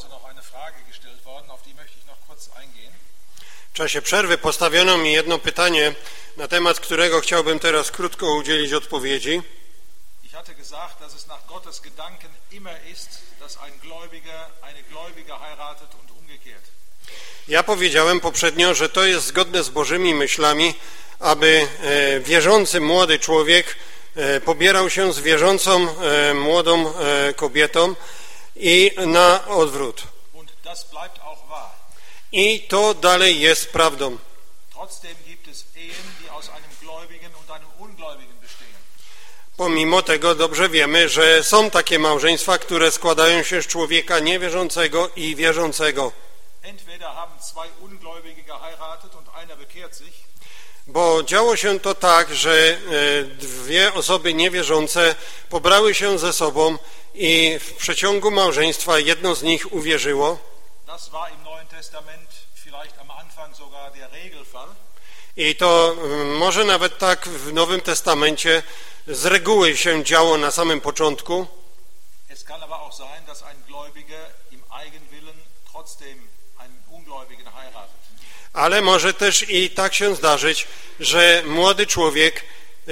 W czasie przerwy postawiono mi jedno pytanie, na temat którego chciałbym teraz krótko udzielić odpowiedzi. Ich hatte gesagt, dass es nach Gottes Gedanken immer ist, dass ein Gläubiger eine Gläubige heiratet und umgekehrt. Ja powiedziałem poprzednio, że to jest zgodne z Bożymi myślami, aby wierzący młody człowiek pobierał się z wierzącą młodą kobietą i na odwrót. Und das bleibt auch wahr. I to dalej jest prawdą. Trotzdem gibt es Ehen, die aus einem Gläubigen und einem Ungläubigen bestehen. Pomimo tego dobrze wiemy, że są takie małżeństwa, które składają się z człowieka niewierzącego i wierzącego. Entweder haben zwei Ungläubige geheiratet und einer bekehrt sich. Bo działo się to tak, że dwie osoby niewierzące pobrały się ze sobą i w przeciągu małżeństwa jedno z nich uwierzyło. Das war im Neuen Testament vielleicht am Anfang sogar der Regelfall. I to może nawet tak w Nowym Testamencie z reguły się działo na samym początku. Es kann aber auch sein, dass ein Gläubiger im Eigenwillen trotzdem einen Ungläubigen heiratet. Ale może też i tak się zdarzyć, że młody człowiek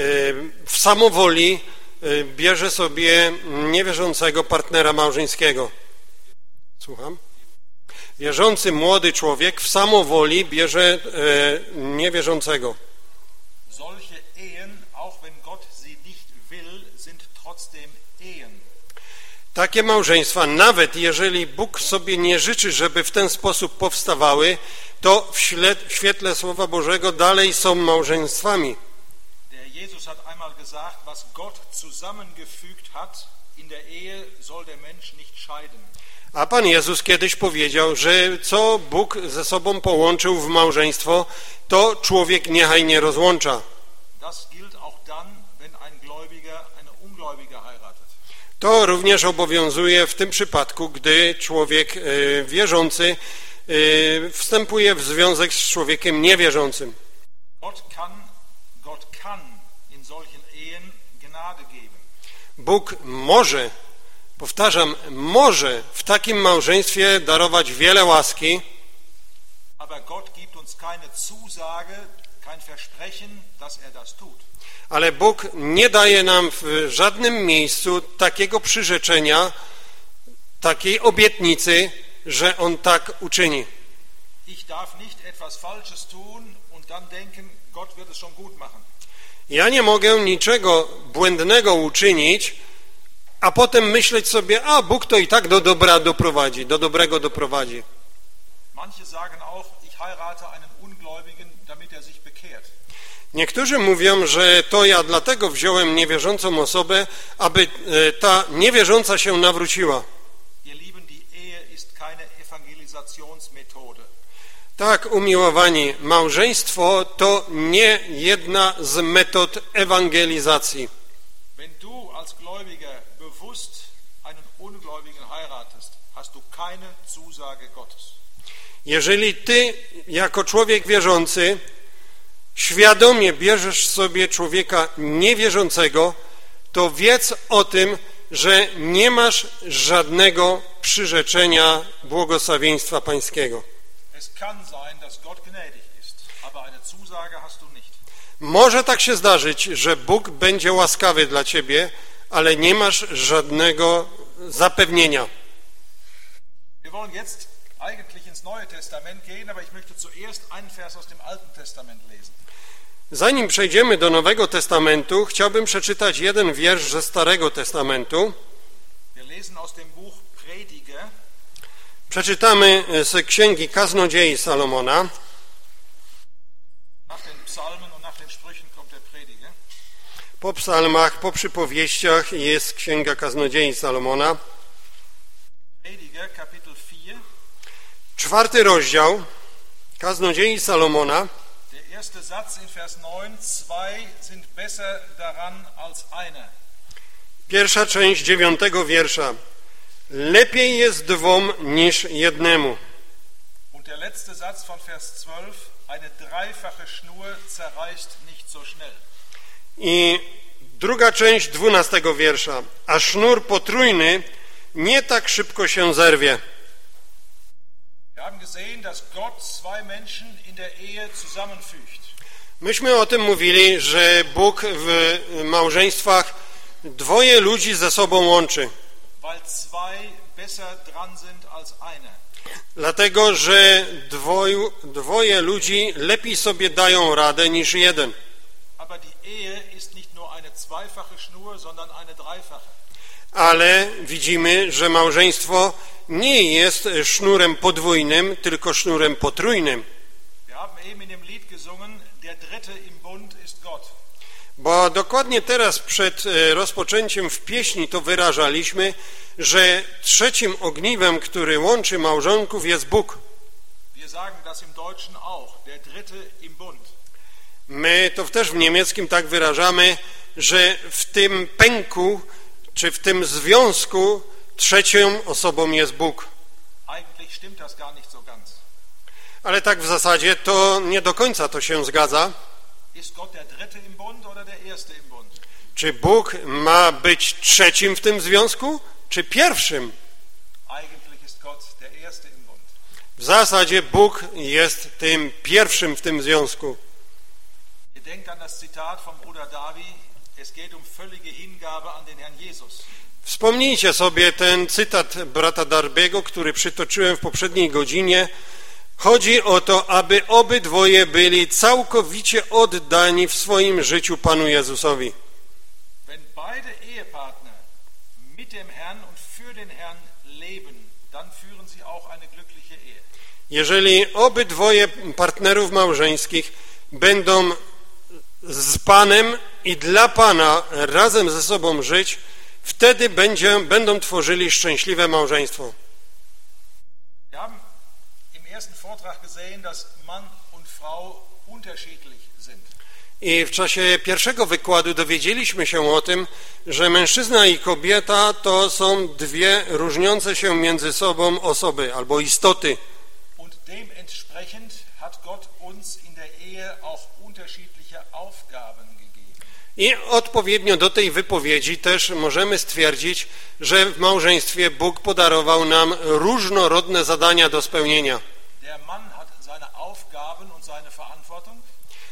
w samowoli bierze sobie niewierzącego partnera małżeńskiego. Słucham? Wierzący młody człowiek w samowoli bierze niewierzącego. Solche Ehen, auch wenn Gott sie nicht will, sind trotzdem Ehen. Takie małżeństwa, nawet jeżeli Bóg sobie nie życzy, żeby w ten sposób powstawały, to w świetle Słowa Bożego dalej są małżeństwami. Der Jesus hat einmal gesagt, was Gott zusammengefügt hat, in der Ehe soll der Mensch nicht scheiden. A Pan Jezus kiedyś powiedział, że co Bóg ze sobą połączył w małżeństwo, to człowiek niechaj nie rozłącza. Das gilt auch dann, wenn ein Gläubiger eine Ungläubige heiratet. To również obowiązuje w tym przypadku, gdy człowiek wierzący wstępuje w związek z człowiekiem niewierzącym. Gott kann in solchen Ehen Gnade geben. Bóg może, powtarzam, może w takim małżeństwie darować wiele łaski, Aber Gott gibt uns keine Zusage, kein Versprechen, dass das tut. ale Bóg nie daje nam w żadnym miejscu takiego przyrzeczenia, takiej obietnicy, że On tak uczyni. Ich darf nicht etwas Falsches tun und dann denken, Gott wird es schon gut machen. Ja nie mogę niczego błędnego uczynić, a potem myśleć sobie, a Bóg to i tak do dobrego doprowadzi. Manche sagen auch, ich heirate einen Ungläubigen, damit er sich bekehrt. Niektórzy mówią, że to ja dlatego wziąłem niewierzącą osobę, aby ta niewierząca się nawróciła. Ihr Lieben, die Ehe ist keine Evangelisationsmethode. Tak, umiłowani, małżeństwo to nie jedna z metod ewangelizacji. Wenn du als Gläubiger bewusst einen Ungläubigen heiratest, hast du keine Zusage Gottes. Jeżeli ty, jako człowiek wierzący, świadomie bierzesz sobie człowieka niewierzącego, to wiedz o tym, że nie masz żadnego przyrzeczenia błogosławieństwa pańskiego. Es kann sein, dass Gott gnädig ist, aber eine Zusage hast du nicht. Może tak się zdarzyć, że Bóg będzie łaskawy dla ciebie, ale nie masz żadnego zapewnienia. Wir wollen jetzt eigentlich ins Neue Testament gehen, aber ich möchte zuerst einen Vers aus dem Alten Testament lesen. Zanim przejdziemy do Nowego Testamentu, chciałbym przeczytać jeden wiersz ze Starego Testamentu. Wir lesen aus dem Buch Prediger. Przeczytamy z Księgi Kaznodziei Salomona. Nach den Psalmen und nach den Sprüchen kommt der Prediger. Po psalmach, po przypowieściach jest Księga Kaznodziei Salomona. Prediger, Kapitel 4. 4. rozdział Kaznodziei Salomona. Der erste Satz in Vers 9, zwei sind besser daran als einer. Pierwsza część 9. wiersza. Lepiej jest dwom niż jednemu. Und der letzte Satz von Vers 12, eine dreifache Schnur zerreißt nicht so schnell. I druga część 12. wiersza. A sznur potrójny nie tak szybko się zerwie. haben gesehen, dass Gott zwei Menschen in der Ehe zusammenfügt. Myśmy o tym mówili, że Bóg w małżeństwach dwoje ludzi ze sobą łączy. Weil zwei besser dran sind als einer. Dlatego, że dwoje ludzi lepiej sobie dają radę niż jeden. Aber die Ehe ist nicht nur eine zweifache Schnur, sondern eine dreifache. Ale widzimy, że małżeństwo nie jest sznurem podwójnym, tylko sznurem potrójnym. Wir haben eben in dem Lied gesungen, der Dritte im Bund ist Gott. Bo dokładnie teraz przed rozpoczęciem w pieśni to wyrażaliśmy, że trzecim ogniwem, który łączy małżonków, jest Bóg. Wir sagen das im Deutschen auch, der Dritte im Bund. My to też w niemieckim tak wyrażamy, że w tym pęku, czy w tym związku trzecią osobą jest Bóg. Eigentlich stimmt das gar nicht so ganz. Ale tak w zasadzie to nie do końca to się zgadza. Ist Gott der Dritte im Bund oder der Erste im Bund? Czy Bóg ma być trzecim w tym związku, czy pierwszym? Eigentlich ist Gott der Erste im Bund. W zasadzie Bóg jest tym pierwszym w tym związku. Ihr denkt an das Zitat von Bruder Davi, es geht um völlige Hingabe an den Herrn Jesus. Wspomnijcie sobie ten cytat brata Darbiego, który przytoczyłem w poprzedniej godzinie. Chodzi o to, aby obydwoje byli całkowicie oddani w swoim życiu Panu Jezusowi. Wenn beide Ehepartner mit dem Herrn und für den Herrn leben, dann führen sie auch eine glückliche Ehe. Jeżeli obydwoje partnerów małżeńskich będą z Panem i dla Pana razem ze sobą żyć, wtedy będą tworzyli szczęśliwe małżeństwo. Wir haben im ersten Vortrag gesehen, dass Mann und Frau unterschiedlich sind. I w czasie pierwszego wykładu dowiedzieliśmy się o tym, że mężczyzna i kobieta to są dwie różniące się między sobą osoby albo istoty. Und dementsprechend hat Gott uns in der Ehe auch unterschiedliche Aufgaben gegeben. I odpowiednio do tej wypowiedzi też możemy stwierdzić, że w małżeństwie Bóg podarował nam różnorodne zadania do spełnienia. Der Mann hat seine Aufgaben und seine Verantwortung.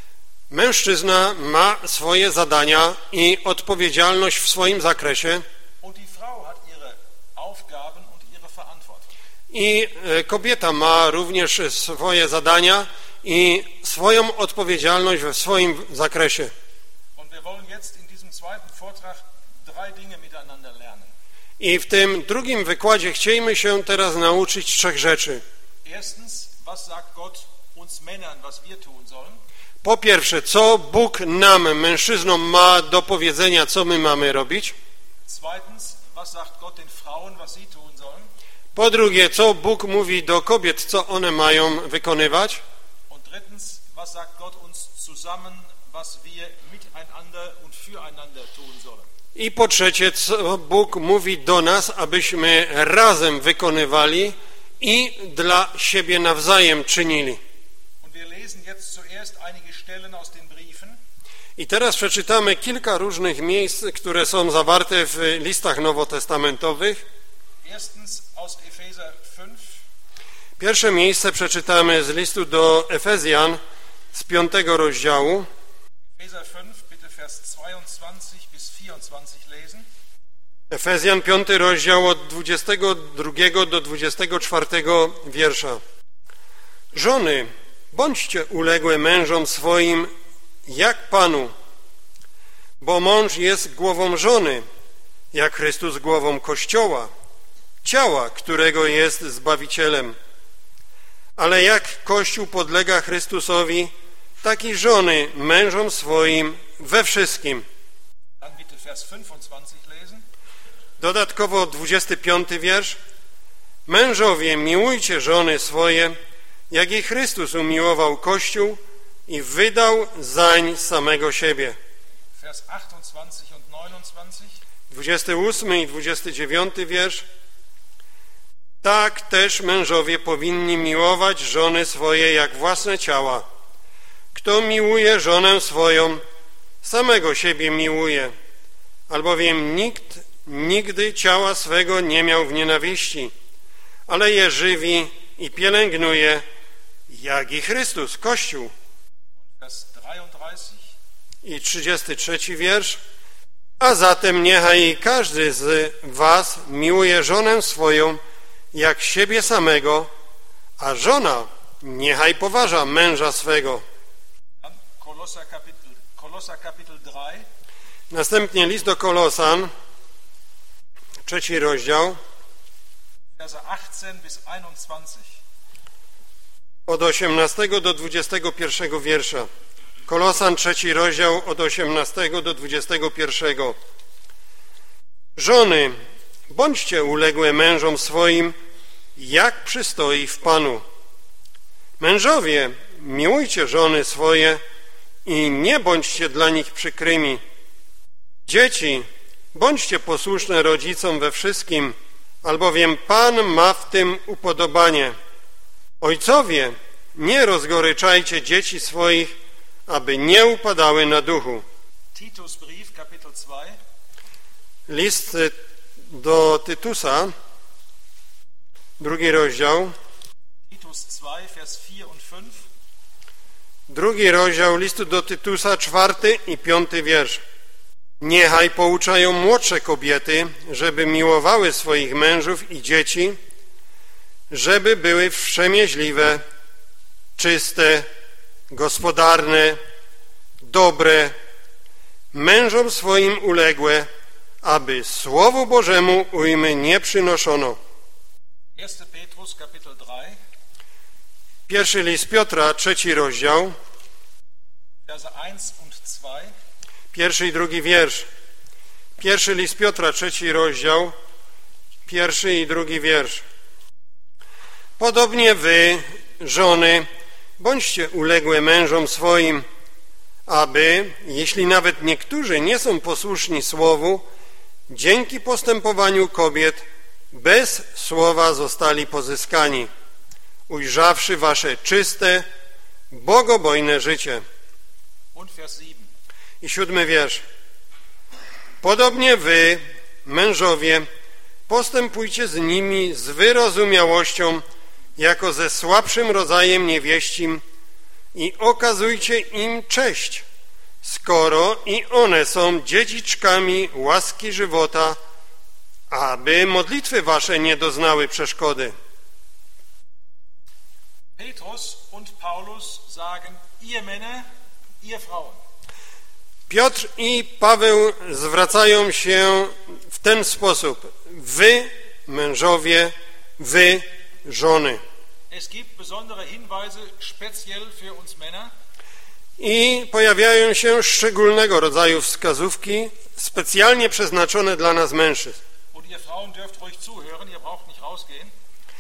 Mężczyzna ma swoje zadania i odpowiedzialność w swoim zakresie Und die Frau hat ihre Aufgaben und ihre Verantwortung. i kobieta ma również swoje zadania i swoją odpowiedzialność w swoim zakresie. Und wir wollen jetzt in diesem zweiten Vortrag drei Dinge miteinander lernen. I w tym drugim wykładzie chcielibyśmy się teraz nauczyć trzech rzeczy. Erstens, was sagt Gott uns Männern, was wir tun sollen? Po pierwsze, co Bóg nam, mężczyznom, ma do powiedzenia, co my mamy robić. Zweitens, was sagt Gott den Frauen, was sie tun sollen? Po drugie, co Bóg mówi do kobiet, co one mają wykonywać. Und drittens, was sagt Gott uns zusammen, was wir miteinander und füreinander tun sollen? I po trzecie, co Bóg mówi do nas, abyśmy razem wykonywali i dla siebie nawzajem czynili. Und wir lesen jetzt zuerst einige Stellen aus den Briefen. I teraz przeczytamy kilka różnych miejsc, które są zawarte w listach nowotestamentowych. Erstens aus Epheser 5, Pierwsze miejsce przeczytamy z listu do Efezjan z 5 rozdziału. Epheser 5, bitte Vers 22 bis 24 lesen. Efezjan 5 rozdział od 22 do 24 wiersza. Żony, bądźcie uległe mężom swoim jak Panu, bo mąż jest głową żony, jak Chrystus głową Kościoła, ciała, którego jest Zbawicielem. Ale jak Kościół podlega Chrystusowi, tak i żony mężom swoim we wszystkim. Dann bitte Vers 25 lesen. Dodatkowo 25 wiersz. Mężowie, miłujcie żony swoje, jak i Chrystus umiłował Kościół i wydał zań samego siebie. Vers 28 und 29. 28 i 29 wiersz. Tak też mężowie powinni miłować żony swoje jak własne ciała. Kto miłuje żonę swoją, samego siebie miłuje, albowiem nikt nigdy ciała swego nie miał w nienawiści, ale je żywi i pielęgnuje, jak i Chrystus, Kościół. Vers 33. I 33 wiersz. A zatem niechaj każdy z was miłuje żonę swoją jak siebie samego, a żona niechaj poważa męża swego. Dann Kolosser Kapitel 3. Następnie list do Kolosan, 3 rozdział, Verse 18 bis 21. od 18 do 21 wiersza. Kolosan, 3 rozdział, od 18 do 21. Żony, bądźcie uległe mężom swoim, jak przystoi w Panu. Mężowie, miłujcie żony swoje i nie bądźcie dla nich przykrymi. Dzieci, bądźcie posłuszne rodzicom we wszystkim, albowiem Pan ma w tym upodobanie. Ojcowie, nie rozgoryczajcie dzieci swoich, aby nie upadały na duchu. Titusbrief, Kapitel 2. List do Tytusa, 2 rozdział, Titus 2, Vers 4 und 5. 2 rozdział listu do Tytusa, 4 i 5 wiersz. Niechaj pouczają młodsze kobiety, żeby miłowały swoich mężów i dzieci, żeby były wstrzemięźliwe, czyste, gospodarne, dobre, mężom swoim uległe, aby Słowu Bożemu ujmy nie przynoszono. 1. Petrus, Kapitel 3. Pierwszy list Piotra, 3 rozdział, Verse 1 und 2. 1 i 2 wiersz. Pierwszy list Piotra, 3 rozdział, 1 i 2 wiersz. Podobnie wy, żony, bądźcie uległe mężom swoim, aby, jeśli nawet niektórzy nie są posłuszni słowu, dzięki postępowaniu kobiet bez słowa zostali pozyskani, ujrzawszy wasze czyste, bogobojne życie. Und Vers 7. I 7 wiersz. Podobnie wy, mężowie, postępujcie z nimi z wyrozumiałością, jako ze słabszym rodzajem niewieścim i okazujcie im cześć, skoro i one są dziedziczkami łaski żywota, aby modlitwy wasze nie doznały przeszkody. Petrus und Paulus sagen, ihr Männer, ihr Frauen. Piotr i Paweł zwracają się w ten sposób. Wy, mężowie, wy, żony. Es gibt besondere Hinweise speziell für uns Männer. I pojawiają się szczególnego rodzaju wskazówki, specjalnie przeznaczone dla nas mężczyzn. Und ihr Frauen dürft ruhig zuhören, ihr braucht nicht rausgehen.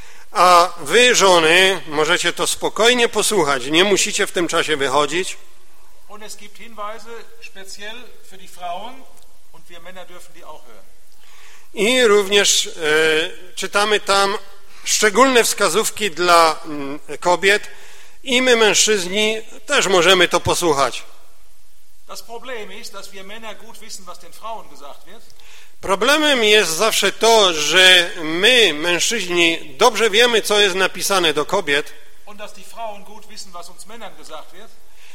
A wy, żony, możecie to spokojnie posłuchać, nie musicie w tym czasie wychodzić. Und es gibt Hinweise speziell für die Frauen und wir Männer dürfen die auch hören. I również czytamy tam szczególne wskazówki dla kobiet i my, mężczyźni, też możemy to posłuchać. Das Problem ist, dass wir Männer gut wissen, was den Frauen gesagt wird. Problemem jest zawsze to, że my, mężczyźni, dobrze wiemy, co jest napisane do kobiet, Und dass die Frauen gut wissen, was uns Männern gesagt wird.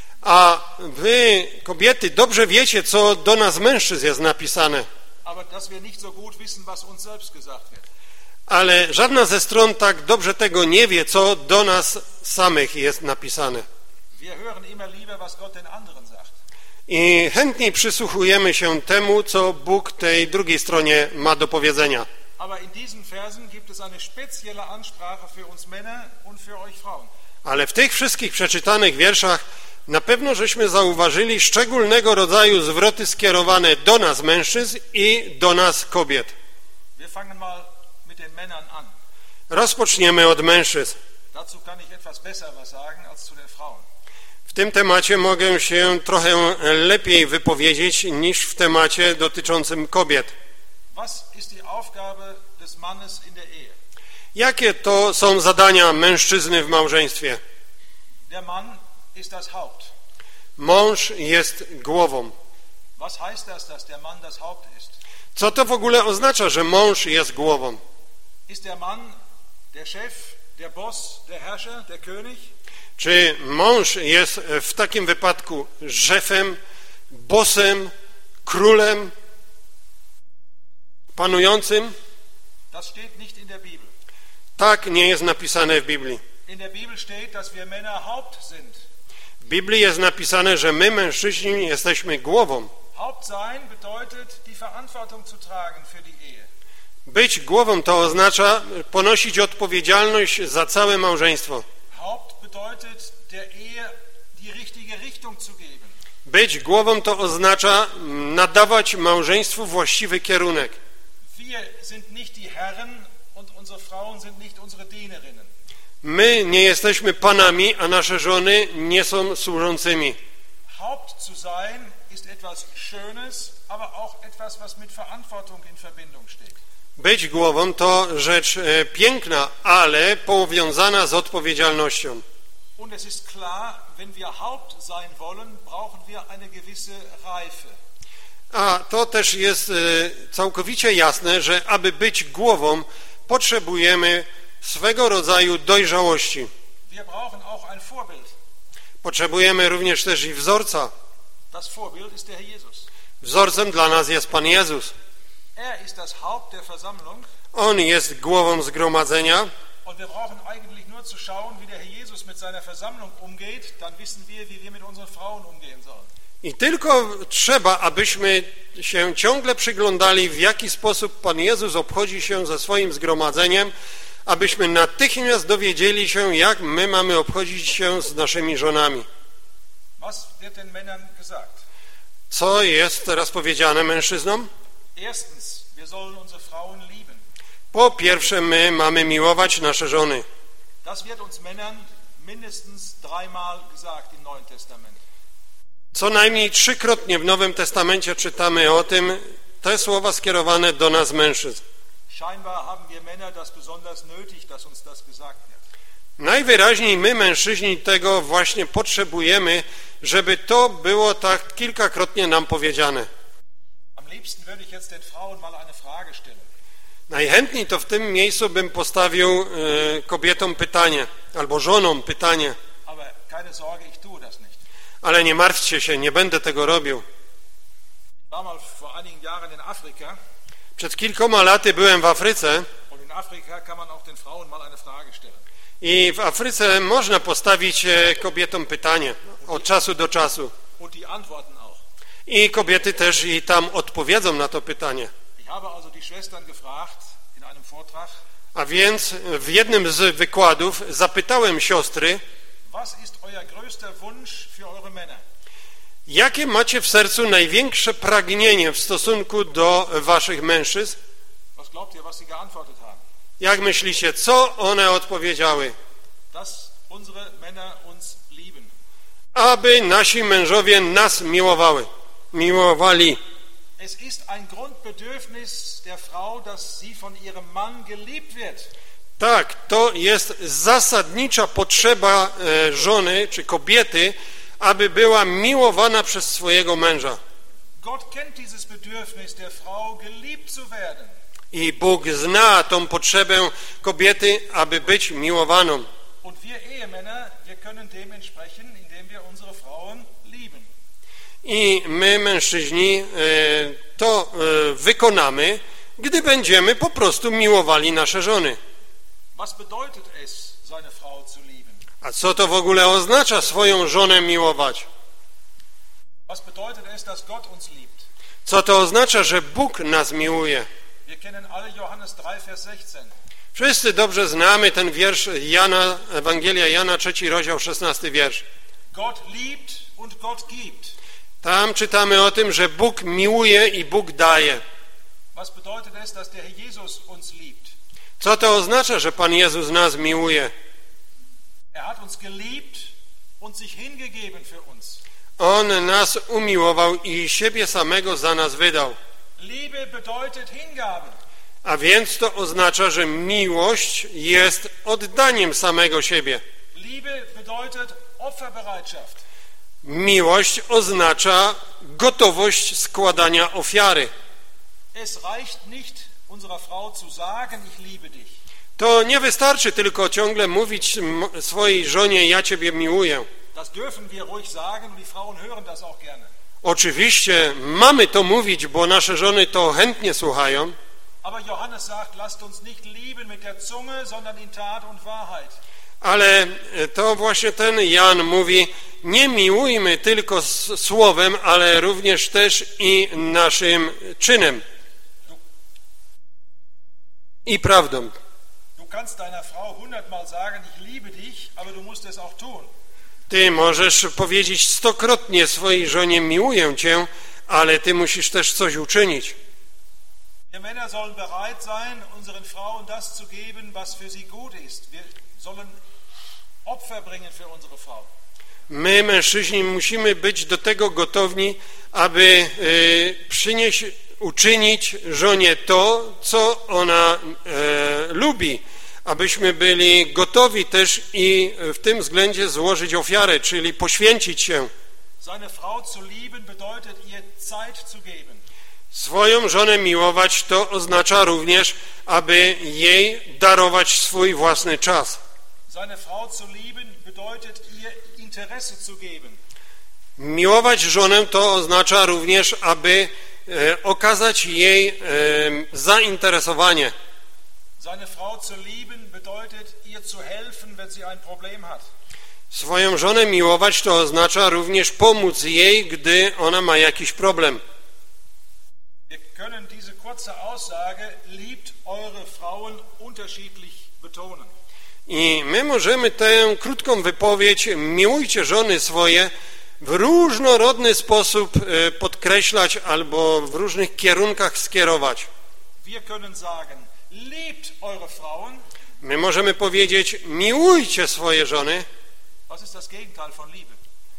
a wy, kobiety, dobrze wiecie, co do nas, mężczyzn, jest napisane. Aber dass wir nicht so gut wissen, was uns selbst gesagt wird. Ale żadna ze stron tak dobrze tego nie wie, co do nas samych jest napisane. Wir hören immer lieber, was Gott den anderen sagt. I chętniej przysłuchujemy się temu, co Bóg tej drugiej stronie ma do powiedzenia. Aber in diesen Versen gibt es eine spezielle Ansprache für uns Männer und für euch Frauen. Ale w tych wszystkich przeczytanych wierszach na pewno żeśmy zauważyli szczególnego rodzaju zwroty skierowane do nas, mężczyzn, i do nas, kobiet. Wir fangen mal mit den Männern an. Rozpoczniemy od mężczyzn. Dazu kann ich etwas besser was sagen als zu den Frauen. W tym temacie mogę się trochę lepiej wypowiedzieć niż w temacie dotyczącym kobiet. Was ist die Aufgabe des Mannes in der Ehe? Jakie to są zadania mężczyzny w małżeństwie? Der Mann ist das Haupt. Mąż jest głową. Was heißt das, dass der Mann das Haupt ist? Co to w ogóle oznacza, że mąż jest głową? Ist der Mann der Chef, der Boss, der Herrscher, der König? Czy mąż jest w takim wypadku szefem, bossem, królem, panującym? Das steht nicht in der Bibel. Tak nie jest napisane w Biblii. In der Bibel steht, dass wir Männer Haupt sind. W Biblii jest napisane, że my, mężczyźni, jesteśmy głową. Haupt sein bedeutet, die Verantwortung zu tragen für die Ehe. Być głową to oznacza ponosić odpowiedzialność za całe małżeństwo. Haupt bedeutet, der Ehe die richtige Richtung zu geben. Być głową to oznacza nadawać małżeństwu właściwy kierunek. Wir sind nicht die Herren und unsere Frauen sind nicht unsere Dienerinnen. My nie jesteśmy panami, a nasze żony nie są służącymi. Haupt zu sein ist etwas Schönes, aber auch etwas, was mit Verantwortung in Verbindung steht. Być głową to rzecz piękna, ale powiązana z odpowiedzialnością. Und es ist klar, wenn wir Haupt sein wollen, brauchen wir eine gewisse Reife. A to też jest całkowicie jasne, że aby być głową, potrzebujemy swego rodzaju dojrzałości. Wir brauchen auch ein Vorbild. Potrzebujemy również też i wzorca. Das Vorbild ist der Herr Jesus. Wzorcem dla nas jest Pan Jezus. Er ist das Haupt der Versammlung. On jest głową zgromadzenia. Und wir brauchen eigentlich nur zu schauen, wie der Herr Jesus mit seiner Versammlung umgeht, dann wissen wir, wie wir mit unseren Frauen umgehen sollen. I tylko trzeba, abyśmy się ciągle przyglądali, w jaki sposób Pan Jezus obchodzi się ze swoim zgromadzeniem, abyśmy natychmiast dowiedzieli się, jak my mamy obchodzić się z naszymi żonami. Was wird den Männern gesagt? Co jest teraz powiedziane mężczyznom? Erstens, wir sollen unsere Frauen lieben. Po pierwsze, my mamy miłować nasze żony. Das wird uns Männern mindestens 3-mal gesagt im Neuen Testament. Co najmniej 3-krotnie w Nowym Testamencie czytamy o tym, te słowa skierowane do nas mężczyzn. Scheinbar haben wir Männer das besonders nötig, dass uns das gesagt wird. Najwyraźniej my, mężczyźni, tego właśnie potrzebujemy, żeby to było tak kilkakrotnie nam powiedziane. Am liebsten würde ich jetzt den Frauen mal eine Frage stellen. Najchętniej to w tym miejscu bym postawił kobietom pytanie, albo żonom pytanie. Aber keine Sorge, ich tue das nicht. Ale nie martwcie się, nie będę tego robił. Ich war mal vor einigen Jahren in Afrika. Przed kilkoma laty byłem w Afryce Und in Afrika kann man auch den Frauen mal eine Frage stellen. i w Afryce można postawić kobietom pytanie od czasu do czasu. Und die antworten auch. I kobiety też i tam odpowiedzą na to pytanie. Ich habe also die Schwestern gefragt in einem Vortrag, A więc w jednym z wykładów zapytałem siostry, was ist euer größter Wunsch für eure Männer? jakie macie w sercu największe pragnienie w stosunku do waszych mężczyzn? Was glaubt ihr, was sie geantwortet haben? Jak myślicie, co one odpowiedziały? Dass unsere Männer uns lieben. Aby nasi mężowie nas miłowali. Es ist ein Grundbedürfnis der Frau, dass sie von ihrem Mann geliebt wird. Tak, to jest zasadnicza potrzeba żony czy kobiety, aby była miłowana przez swojego męża. Gott kennt dieses Bedürfnis der Frau, geliebt zu werden. I Bóg zna tą potrzebę kobiety, aby być miłowaną. Und wir Ehemänner, wir können dem entsprechen, indem wir unsere Frauen lieben. I my, mężczyźni, to wykonamy, gdy będziemy po prostu miłowali nasze żony. Was bedeutet es, seine Frau zu lieben? A co to w ogóle oznacza swoją żonę miłować? Was bedeutet es, dass Gott uns liebt? Co to oznacza, że Bóg nas miłuje? Wir kennen alle Johannes 3, Vers 16. Wszyscy dobrze znamy ten wiersz Jana, Ewangelia Jana, 3 rozdział, 16 wiersz. Gott liebt und Gott gibt. Tam czytamy o tym, że Bóg miłuje i Bóg daje. Was bedeutet es, dass der Herr Jesus uns liebt? Co to oznacza, że Pan Jezus nas miłuje? Er hat uns geliebt und sich hingegeben für uns. On nas umiłował i siebie samego za nas wydał. Liebe bedeutet Hingabe. A więc to oznacza, że miłość jest oddaniem samego siebie. Liebe bedeutet Opferbereitschaft. Miłość oznacza gotowość składania ofiary. Es reicht nicht, unserer Frau zu sagen, ich liebe dich. To nie wystarczy tylko ciągle mówić swojej żonie, ja ciebie miłuję. Das dürfen wir ruhig sagen und die Frauen hören das auch gerne. Oczywiście mamy to mówić, bo nasze żony to chętnie słuchają. Aber Johannes sagt, lasst uns nicht lieben mit der Zunge, sondern in Tat und Wahrheit. Ale to właśnie ten Jan mówi, nie miłujmy tylko słowem, ale również też i naszym czynem i prawdą. Du kannst deiner Frau 100-mal sagen, ich liebe dich, aber du musst es auch tun. Ty możesz powiedzieć 100-krotnie swojej żonie, miłuję cię, ale ty musisz też coś uczynić. Wir Männer sollen bereit sein, unseren Frauen das zu geben, was für sie gut ist. Wir sollen Opfer bringen für unsere Frau. My, mężczyźni, musimy być do tego gotowi, aby uczynić żonie to, co ona lubi, abyśmy byli gotowi też i w tym względzie złożyć ofiarę, czyli poświęcić się. Seine Frau zu lieben bedeutet, ihr Zeit zu geben. Swoją żonę miłować to oznacza również, aby jej darować swój własny czas. Seine Frau zu lieben bedeutet, ihr Interesse zu geben. Miłować żonę to oznacza również, aby okazać jej zainteresowanie. Seine Frau zu lieben bedeutet, ihr zu helfen, wenn sie ein Problem hat. Swoją żonę miłować to oznacza również pomóc jej, gdy ona ma jakiś problem. Wir können diese kurze Aussage, liebt eure Frauen unterschiedlich betonen. I my możemy tę krótką wypowiedź, miłujcie żony swoje, w różnorodny sposób podkreślać albo w różnych kierunkach skierować. Wir können sagen, liebt eure Frauen. My możemy powiedzieć, miłujcie swoje żony. Was ist das Gegenteil von Liebe?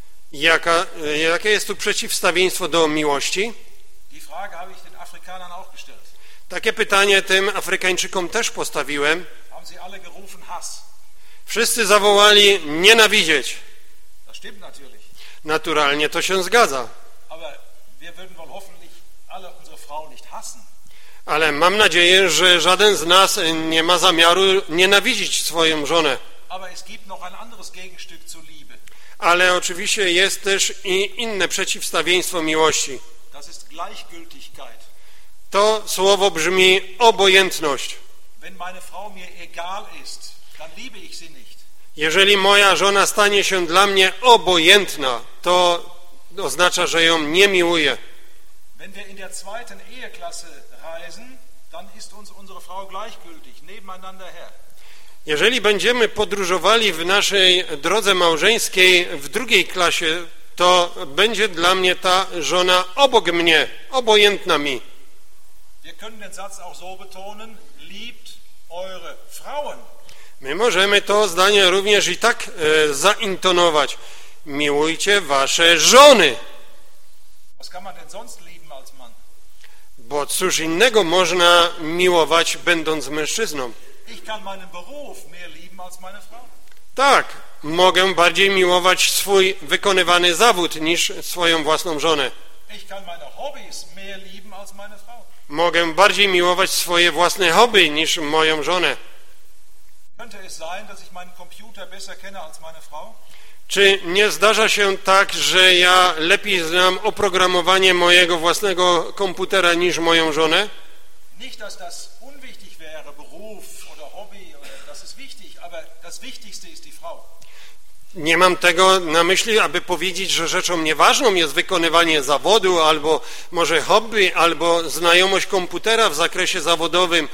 Jakie jest tu przeciwstawieństwo do miłości? Die Frage habe ich den Afrikanern auch gestellt. Takie pytanie tym Afrykańczykom też postawiłem. Haben sie alle gerufen Hass? Wszyscy zawołali nienawidzieć. Das stimmt natürlich. Naturalnie to się zgadza. Aber wir würden wohl hoffentlich alle unsere Frauen nicht hassen. Ale mam nadzieję, że żaden z nas nie ma zamiaru nienawidzić swoją żonę. Aber es gibt noch ein anderes Gegenstück zur Liebe. Ale oczywiście jest też i inne przeciwstawieństwo miłości. Das ist Gleichgültigkeit. To słowo brzmi obojętność. Wenn meine Frau mir egal ist, dann liebe ich sie nicht. Jeżeli moja żona stanie się dla mnie obojętna, to oznacza, że ją nie miłuję. Wenn wir in der zweiten Eheklasse reisen, dann ist uns unsere Frau gleichgültig, nebeneinander her. Jeżeli będziemy podróżowali w naszej drodze małżeńskiej w drugiej klasie, to będzie dla mnie ta żona obok mnie, obojętna mi. Wir können den Satz auch so betonen, liebt eure Frauen. My możemy to zdanie również i tak zaintonować. Miłujcie wasze żony. Was kann man denn sonst lieben als Mann? Bo cóż innego można miłować, będąc mężczyzną? Ich kann meinen Beruf mehr lieben als meine Frau. Tak, mogę bardziej miłować swój wykonywany zawód niż swoją własną żonę. Ich kann meine Hobbys mehr lieben als meine Frau. Mogę bardziej miłować swoje własne hobby niż moją żonę. Könnte es sein, dass ich meinen Computer besser kenne als meine Frau? Czy nie zdarza się tak, że ja lepiej znam oprogramowanie mojego własnego komputera niż moją żonę? Nicht, dass das unwichtig wäre, Beruf oder Hobby, oder das ist wichtig, aber das Wichtigste ist die Frau. Nie mam tego na myśli, aby powiedzieć, że rzeczą nieważną jest wykonywanie zawodu, albo może hobby, albo znajomość komputera w zakresie zawodowym,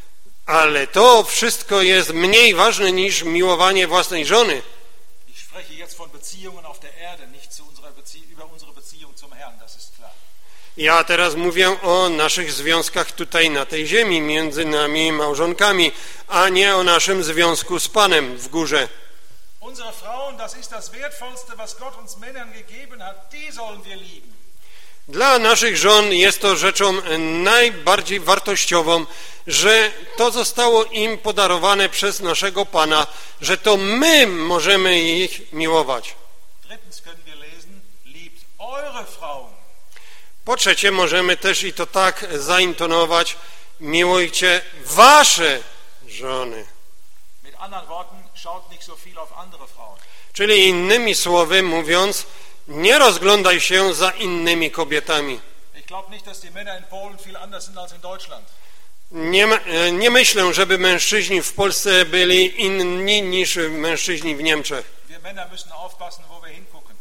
ale to wszystko jest mniej ważne niż miłowanie własnej żony. Ich spreche jetzt von Beziehungen auf der Erde, nicht über unsere Beziehung zum Herrn, das ist klar. Ja teraz mówię o naszych związkach tutaj na tej ziemi, między nami małżonkami, a nie o naszym związku z Panem w górze. Unsere Frauen, das ist das Wertvollste, was Gott uns Männern gegeben hat, die sollen wir lieben. Dla naszych żon jest to rzeczą najbardziej wartościową, że to zostało im podarowane przez naszego Pana, że to my możemy ich miłować. Drittens können wir lesen, liebt eure Frauen. Po trzecie, możemy też i to tak zaintonować, miłujcie wasze żony. anderen Worten, schaut nicht so viel auf andere Frauen. Czyli innymi słowy mówiąc, nie rozglądaj się za innymi kobietami. Ich glaube nicht, dass die Männer in Polen viel anders sind als in Deutschland. Nie myślę, żeby mężczyźni w Polsce byli inni niż mężczyźni w Niemczech. Wir Männer müssen aufpassen, wo wir hingucken.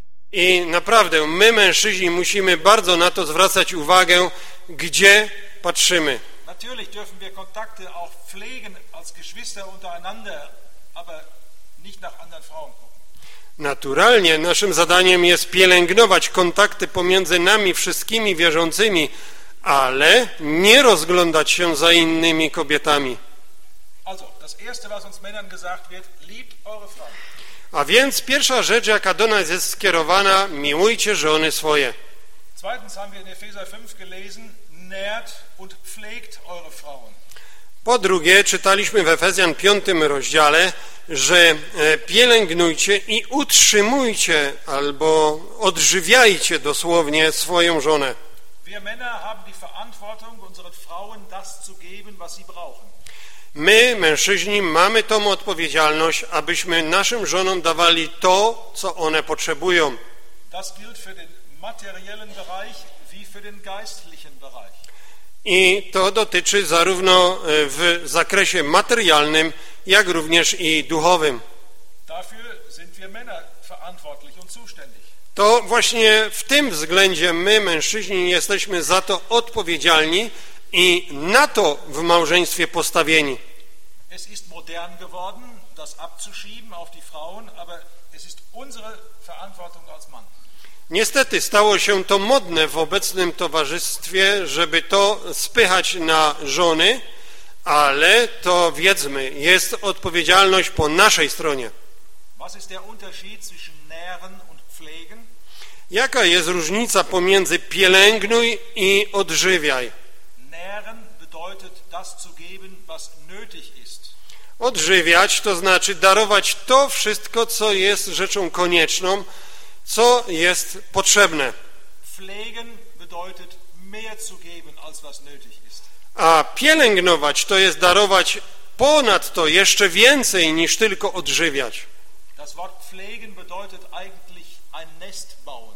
I naprawdę, my mężczyźni musimy bardzo na to zwracać uwagę, gdzie patrzymy. Natürlich dürfen wir Kontakte auch pflegen als Geschwister untereinander, aber nicht nach anderen Frauen gucken. Naturalnie naszym zadaniem jest pielęgnować kontakty pomiędzy nami wszystkimi wierzącymi, ale nie rozglądać się za innymi kobietami. Also, das erste, was uns Männern gesagt wird, liebt eure Frauen. A więc pierwsza rzecz, jaka do nas jest skierowana, miłujcie żony swoje. Zweitens haben wir in Epheser 5 gelesen, nährt und pflegt eure Frauen. Po drugie, czytaliśmy w Efezjan 5 rozdziale, że pielęgnujcie i utrzymujcie albo odżywiajcie dosłownie swoją żonę. Wir Männer haben die Verantwortung, unseren Frauen das zu geben, was sie brauchen. My, mężczyźni, mamy tą odpowiedzialność, abyśmy naszym żonom dawali to, co one potrzebują. Das gilt für den materiellen Bereich wie für den geistlichen Bereich. I to dotyczy zarówno w zakresie materialnym, jak również i duchowym. Dafür sind wir Männer verantwortlich und zuständig. To właśnie w tym względzie my, mężczyźni, jesteśmy za to odpowiedzialni i na to w małżeństwie postawieni. Es ist modern geworden, das abzuschieben auf die Frauen, aber es ist unsere Verantwortung als Mann. Niestety stało się to modne w obecnym towarzystwie, żeby to spychać na żony, ale to wiedzmy, jest odpowiedzialność po naszej stronie. Was ist der Unterschied zwischen nähren und pflegen? Jaka jest różnica pomiędzy pielęgnuj i odżywiaj? Nähren bedeutet das zu geben, was nötig ist. Odżywiać to znaczy darować to wszystko, co jest rzeczą konieczną, co jest potrzebne. Pflegen bedeutet mehr zu geben, als was nötig ist. A pielęgnować to jest darować ponadto jeszcze więcej niż tylko odżywiać. Das Wort pflegen bedeutet eigentlich ein Nest bauen.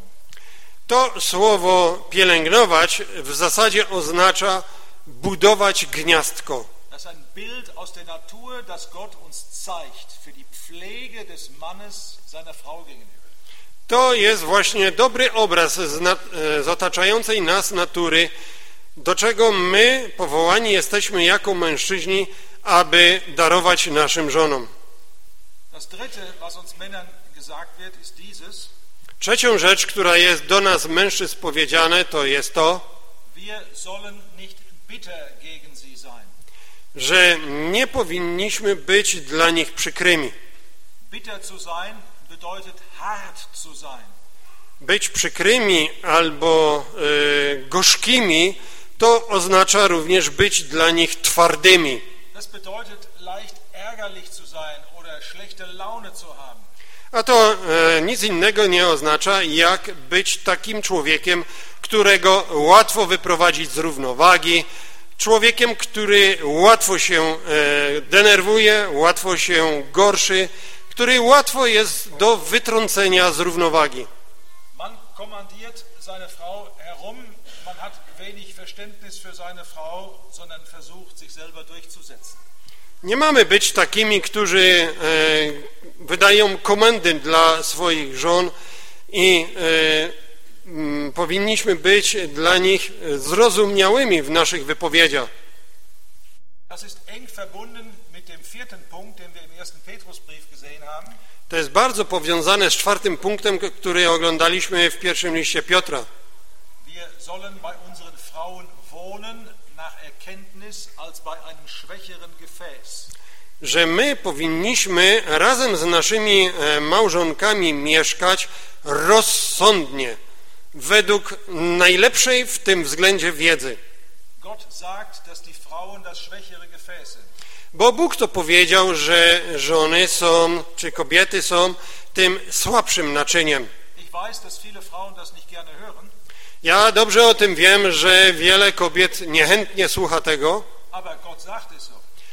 To słowo pielęgnować w zasadzie oznacza budować gniazdko. Das ist ein Bild aus der Natur, das Gott uns zeigt für die Pflege des Mannes seiner Frau gegenüber. To jest właśnie dobry obraz z otaczającej nas natury, do czego my powołani jesteśmy jako mężczyźni, aby darować naszym żonom. Das dritte, was uns Männern gesagt wird, ist dieses: Trzecią rzecz, która jest do nas mężczyzn powiedziane, to jest to, Wir sollen nicht bitter gegen sie sein. że nie powinniśmy być dla nich przykrymi. Bitter zu sein bedeutet hart zu sein. Być przykrymi albo gorzkimi to oznacza również być dla nich twardymi. Das bedeutet leicht ärgerlich zu sein oder schlechte Laune zu haben. A to nic innego nie oznacza, jak być takim człowiekiem, którego łatwo wyprowadzić z równowagi, człowiekiem, który łatwo się denerwuje, łatwo się gorszy, który łatwo jest do wytrącenia z równowagi. Man kommandiert seine Frau herum, man hat wenig Verständnis für seine Frau, sondern versucht, sich selber durchzusetzen. Nie mamy być takimi, którzy wydają komendy dla swoich żon i powinniśmy być dla nich zrozumiałymi w naszych wypowiedziach. Das ist eng verbunden mit dem vierten Punkt, den wir im ersten Petrusbrief gesehen haben. To jest bardzo powiązane z czwartym punktem, który oglądaliśmy w pierwszym liście Piotra. Wir sollen bei unseren Frauen wohnen nach Erkenntnis als bei einem schwächeren Gefäß. Że my powinniśmy razem z naszymi małżonkami mieszkać rozsądnie, według najlepszej w tym względzie wiedzy. Gott sagt, dass die Frauen das schwächere Gefäß sind. Bo Bóg to powiedział, że żony są, czy kobiety są tym słabszym naczyniem. Ich weiß, dass viele Frauen das nicht gerne hören, Ja dobrze o tym wiem, że wiele kobiet niechętnie słucha tego, aber Gott sagt es so.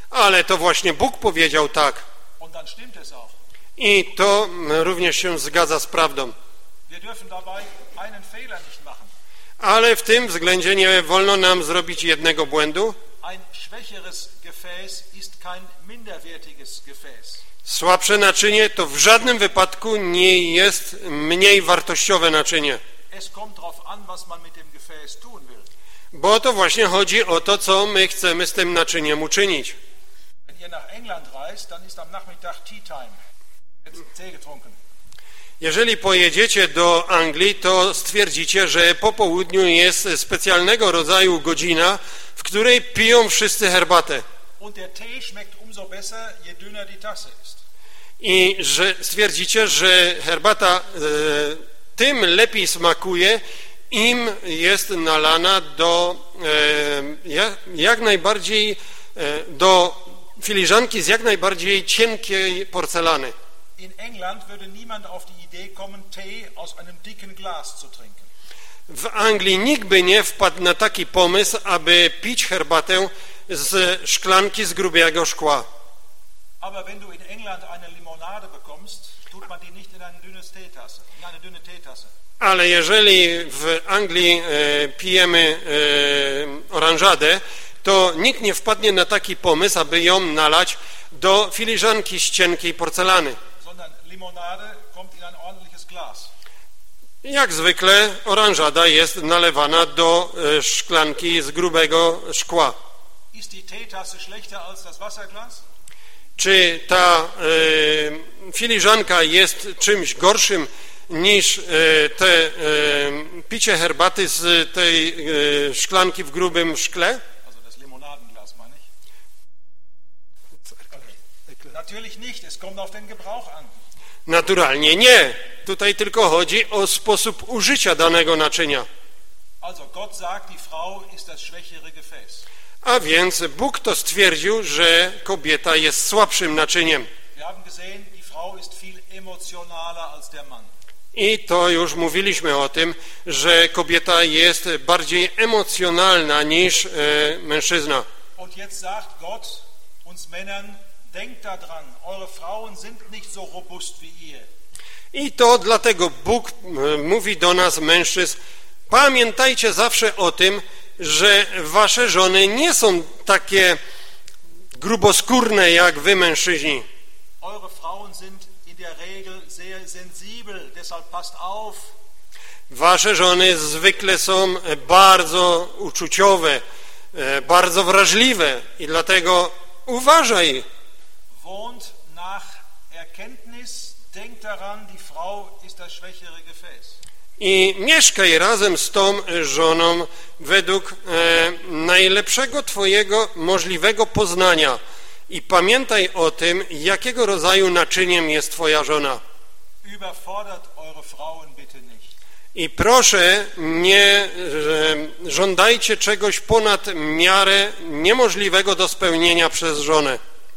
Ale to właśnie Bóg powiedział tak. Und dann stimmt es auch. I to również się zgadza z prawdą. Wir dürfen dabei einen Fehler nicht machen. Ale w tym względzie nie wolno nam zrobić jednego błędu. Ein schwächeres Gefäß ist kein minderwertiges Gefäß. Słabsze naczynie to w żadnym wypadku nie jest mniej wartościowe naczynie. Es kommt darauf an, was man mit dem Gefäß tun will. Bo to właśnie chodzi o to, co my chcemy z tym naczyniem uczynić. Wenn ihr nach England reist, dann ist am Nachmittag Tea Time. Wird Tee getrunken. Jeżeli pojedziecie do Anglii, to stwierdzicie, że po południu jest specjalnego rodzaju godzina, w której piją wszyscy herbatę. Und der Tee schmeckt umso besser, je dünner die Tasse ist. I że stwierdzicie, że herbata tym lepiej smakuje, im jest nalana do jak najbardziej do filiżanki z jak najbardziej cienkiej porcelany. In England würde niemand auf die Idee kommen, Tee aus einem dicken Glas zu trinken. W Anglii nikt by nie wpadł na taki pomysł, aby pić herbatę z szklanki z grubiego szkła. Aber wenn du in England eine Limonade bekommst, tut man die nicht in eine dünne Teetasse. Ale jeżeli w Anglii pijemy oranżadę, to nikt nie wpadnie na taki pomysł, aby ją nalać do filiżanki z cienkiej porcelany. Sondern Limonade kommt in ein ordentliches Glas. Jak zwykle oranżada jest nalewana do szklanki z grubego szkła. Ist die Teetasse schlechter als das Wasserglas? Czy ta filiżanka jest czymś gorszym niż picie herbaty z tej szklanki w grubym szkle? Also das Limonadenglas, meine ich. Okay. Natürlich nicht, es kommt auf den Gebrauch an. Naturalnie nie. Tutaj tylko chodzi o sposób użycia danego naczynia. Also Gott sagt, die Frau ist das schwächere Gefäß. A więc Bóg to stwierdził, że kobieta jest słabszym naczyniem. Wir haben gesehen, die Frau ist viel emotionaler als der Mann. I to już mówiliśmy o tym, że kobieta jest bardziej emocjonalna niż mężczyzna. Und jetzt sagt Gott uns Männern, denkt daran, eure Frauen sind nicht so robust wie ihr. I to dlatego Bóg mówi do nas, mężczyzn, pamiętajcie zawsze o tym, że wasze żony nie są takie gruboskórne jak wy, mężczyźni. Eure Frauen sind in der Regel sehr sensibel, deshalb passt auf. Wasze żony zwykle są bardzo uczuciowe, bardzo wrażliwe i dlatego uważaj. Wohnt nach Erkenntnis, denkt daran, die Frau ist das schwächere Gefäß. I mieszkaj razem z tą żoną według najlepszego twojego możliwego poznania i pamiętaj o tym, jakiego rodzaju naczyniem jest twoja żona. Überfordert eure Frauen bitte nicht. I proszę, nie żądajcie czegoś ponad miarę niemożliwego do spełnienia przez żonę.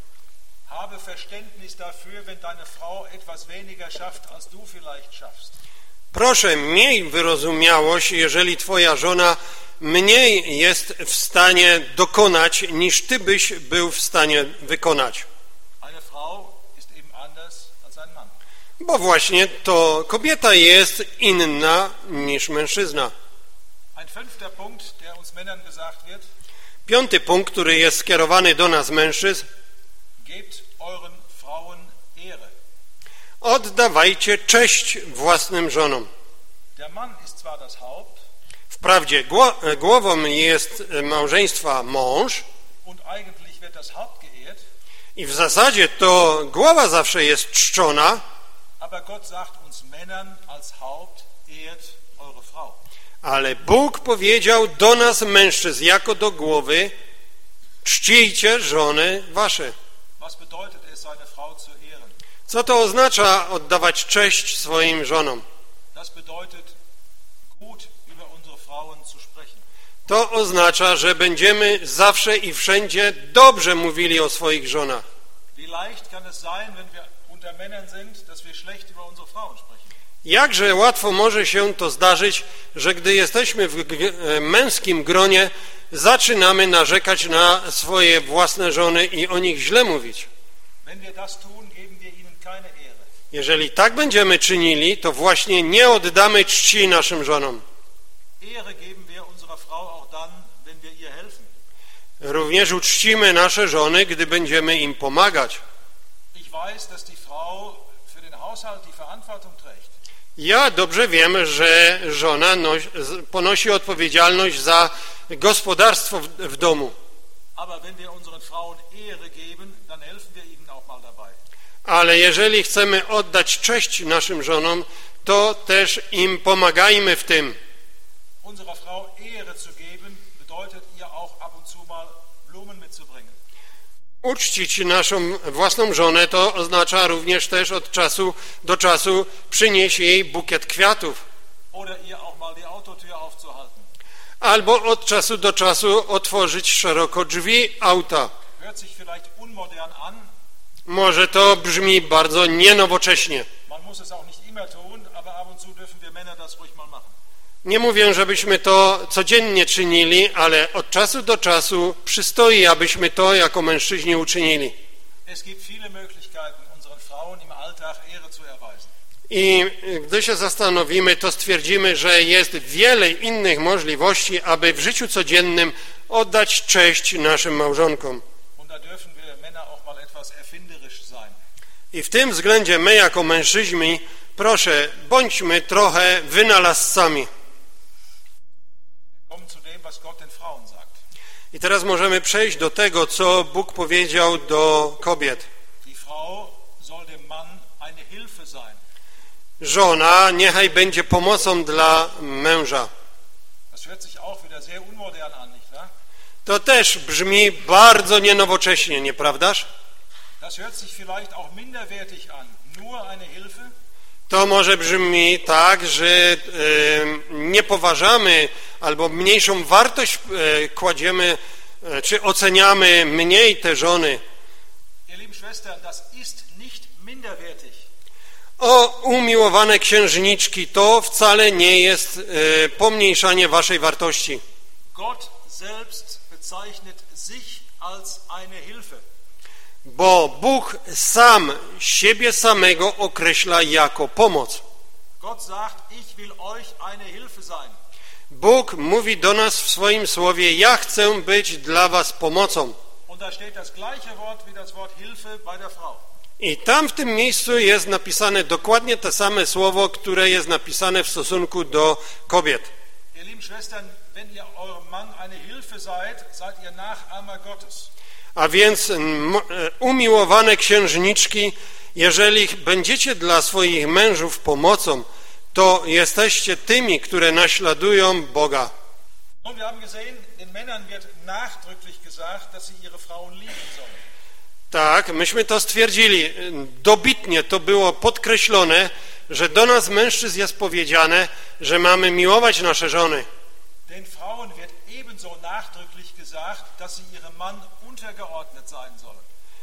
Habe Verständnis dafür, wenn deine Frau etwas weniger schafft, als du vielleicht schaffst. Proszę, miej wyrozumiałość, jeżeli twoja żona mniej jest w stanie dokonać, niż ty byś był w stanie wykonać. Eine Frau ist eben anders als ein Mann. Bo właśnie to kobieta jest inna niż mężczyzna. Ein fünfter Punkt, der uns Männern gesagt wird, Piąty punkt, który jest skierowany do nas, mężczyzn, gebt euren Frauen Ehre. oddawajcie cześć własnym żonom. Der Mann ist zwar das Haupt, Wprawdzie głową jest małżeństwa mąż und eigentlich wird das Haupt geehrt, i w zasadzie to głowa zawsze jest czczona, aber Gott sagt uns Männern als Haupt, ehrt eure Frau. ale Bóg powiedział do nas, mężczyzn, jako do głowy, czcijcie żony wasze. Was bedeutet es, seine Frau zu ehren? Co to oznacza oddawać cześć swoim żonom? Das bedeutet, gut über unsere Frauen zu sprechen. To oznacza, że będziemy zawsze i wszędzie dobrze mówili o swoich żonach. Wie leicht kann es sein, wenn wir unter Männern sind, dass wir schlecht über unsere Frauen sprechen? Jakże łatwo może się to zdarzyć, że gdy jesteśmy w męskim gronie, zaczynamy narzekać na swoje własne żony i o nich źle mówić. Wenn wir das tun, geben wir ihnen keine Ehre. Jeżeli tak będziemy czynili, to właśnie nie oddamy czci naszym żonom. Ehre geben wir unserer Frau auch dann, wenn wir ihr helfen. Również uczcimy nasze żony, gdy będziemy im pomagać. Ich weiß, dass die Frau für den Haushalt die Verantwortung trägt. Ja dobrze wiem, że żona ponosi odpowiedzialność za gospodarstwo w domu. Aber wenn wir unseren Frauen Ehre geben, dann helfen wir ihnen auch mal dabei. Ale jeżeli chcemy oddać cześć naszym żonom, to też im pomagajmy w tym. Unserer Frau Ehre zu geben, bedeutet ihr auch ab und zu mal Blumen mitzubringen. Uczcić naszą własną żonę to oznacza również też od czasu do czasu przynieść jej bukiet kwiatów. Oder ihr auch mal die Autotür aufzuhalten. Albo od czasu do czasu otworzyć szeroko drzwi auta. Hört sich vielleicht unmodern an. Może to brzmi bardzo nienowocześnie. Man muss es auch nicht immer tun, aber ab und zu dürfen wir Männer das ruhig mal machen. Nie mówię, żebyśmy to codziennie czynili, ale od czasu do czasu przystoi, abyśmy to jako mężczyźni uczynili. Es gibt viele Möglichkeiten, unseren Frauen im Alltag Ehre zu erweisen. I gdy się zastanowimy, to stwierdzimy, że jest wiele innych możliwości, aby w życiu codziennym oddać cześć naszym małżonkom. Und da dürfen wir Männer auch mal etwas erfinderisch sein. I w tym względzie my jako mężczyźni, proszę, bądźmy trochę wynalazcami. Kommen zu dem, was Gott den Frauen sagt. I teraz możemy przejść do tego, co Bóg powiedział do kobiet. Die Frau soll dem Mann eine Hilfe sein. Żona niechaj będzie pomocą dla męża. Das hört sich auch wieder sehr unmodern an, nicht wahr? To też brzmi bardzo nienowocześnie, nieprawdaż? Das hört sich vielleicht auch minderwertig an. Nur eine Hilfe? To może brzmi tak, że nie poważamy albo mniejszą wartość kładziemy, czy oceniamy mniej te żony. Ihr lieben Schwestern, das ist nicht minderwertig. O, umiłowane księżniczki, to wcale nie jest pomniejszanie waszej wartości. Gott selbst bezeichnet sich als eine Hilfe. Bo Bóg sam siebie samego określa jako pomoc. Gott sagt, ich will euch eine Hilfe sein. Bóg mówi do nas w swoim słowie, ja chcę być dla was pomocą. Und da steht das gleiche Wort wie das Wort Hilfe bei der Frau. I tam w tym miejscu jest napisane dokładnie to same słowo, które jest napisane w stosunku do kobiet. Ihr lieben Schwestern, wenn ihr eurem Mann eine Hilfe seid, seid ihr Nachahmer Gottes. A więc umiłowane księżniczki, jeżeli będziecie dla swoich mężów pomocą, to jesteście tymi, które naśladują Boga. Und wir haben gesehen, den Männern wird nachdrücklich gesagt, dass sie ihre Frauen lieben sollen. Tak, myśmy to stwierdzili. Dobitnie to było podkreślone, że do nas mężczyzn jest powiedziane, że mamy miłować nasze żony. Den Frauen wird ebenso nachdrücklich gesagt, dass sie ihrem Mann untergeordnet sein sollen.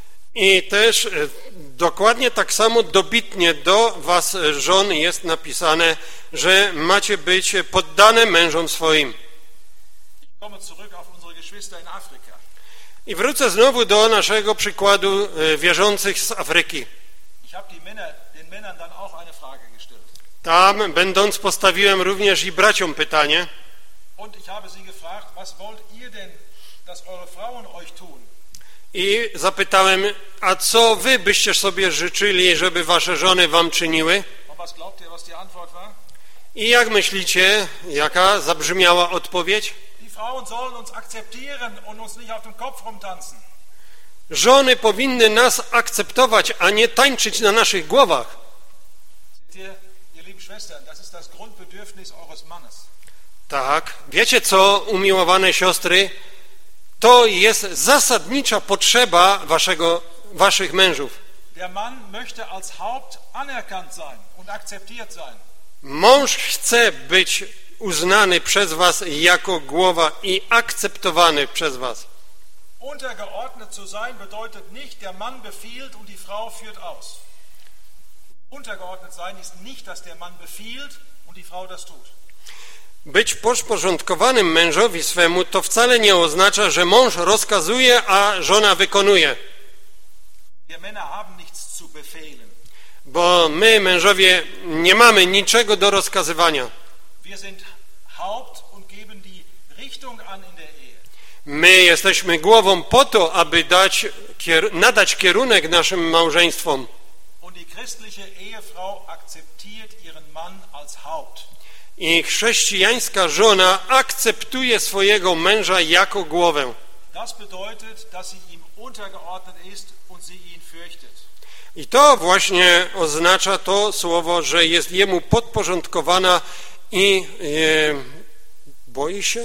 I też dokładnie tak samo dobitnie do was żon jest napisane, że macie być poddane mężom swoim. Ich komme zurück auf unsere Geschwister in Afrika. I wrócę znowu do naszego przykładu wierzących z Afryki. Ich habe den Männern dann auch eine Frage gestellt. Tam, będąc, postawiłem również i braciom pytanie. Und ich habe sie gefragt, was wollt ihr denn, dass eure Frauen euch tun? I zapytałem, a co wy byście sobie życzyli, żeby wasze żony wam czyniły? Und was glaubt ihr, was die Antwort war? I jak myślicie, jaka zabrzmiała odpowiedź? Die Frauen sollen uns akzeptieren und uns nicht auf dem Kopf rumtanzen. Żony powinny nas akceptować, a nie tańczyć na naszych głowach. Seht ihr lieben Schwestern, das ist das Grundbedürfnis eures Mannes. Tak, wiecie co, umiłowane siostry? To jest zasadnicza potrzeba waszych mężów. Der Mann möchte als Haupt anerkannt sein und akzeptiert sein. Mąż chce być uznany przez was jako głowa i akceptowany przez was. Untergeordnet zu sein bedeutet nicht, der Mann befiehlt und die Frau führt aus. Untergeordnet sein ist nicht, dass der Mann befiehlt und die Frau das tut. Być podporządkowanym mężowi swemu to wcale nie oznacza, że mąż rozkazuje, a żona wykonuje. Wir Männer haben nichts zu befehlen. Bo my, mężowie, nie mamy niczego do rozkazywania. Wir sind Haupt und geben die Richtung an in der Ehe. My jesteśmy głową po to, aby nadać kierunek naszym małżeństwom. Und die christliche Ehefrau akzeptiert ihren Mann als Haupt. I chrześcijańska żona akceptuje swojego męża jako głowę. Das bedeutet, dass sie ihm untergeordnet ist und sie ihn fürchtet. I to właśnie oznacza to słowo, że jest jemu podporządkowana i boi się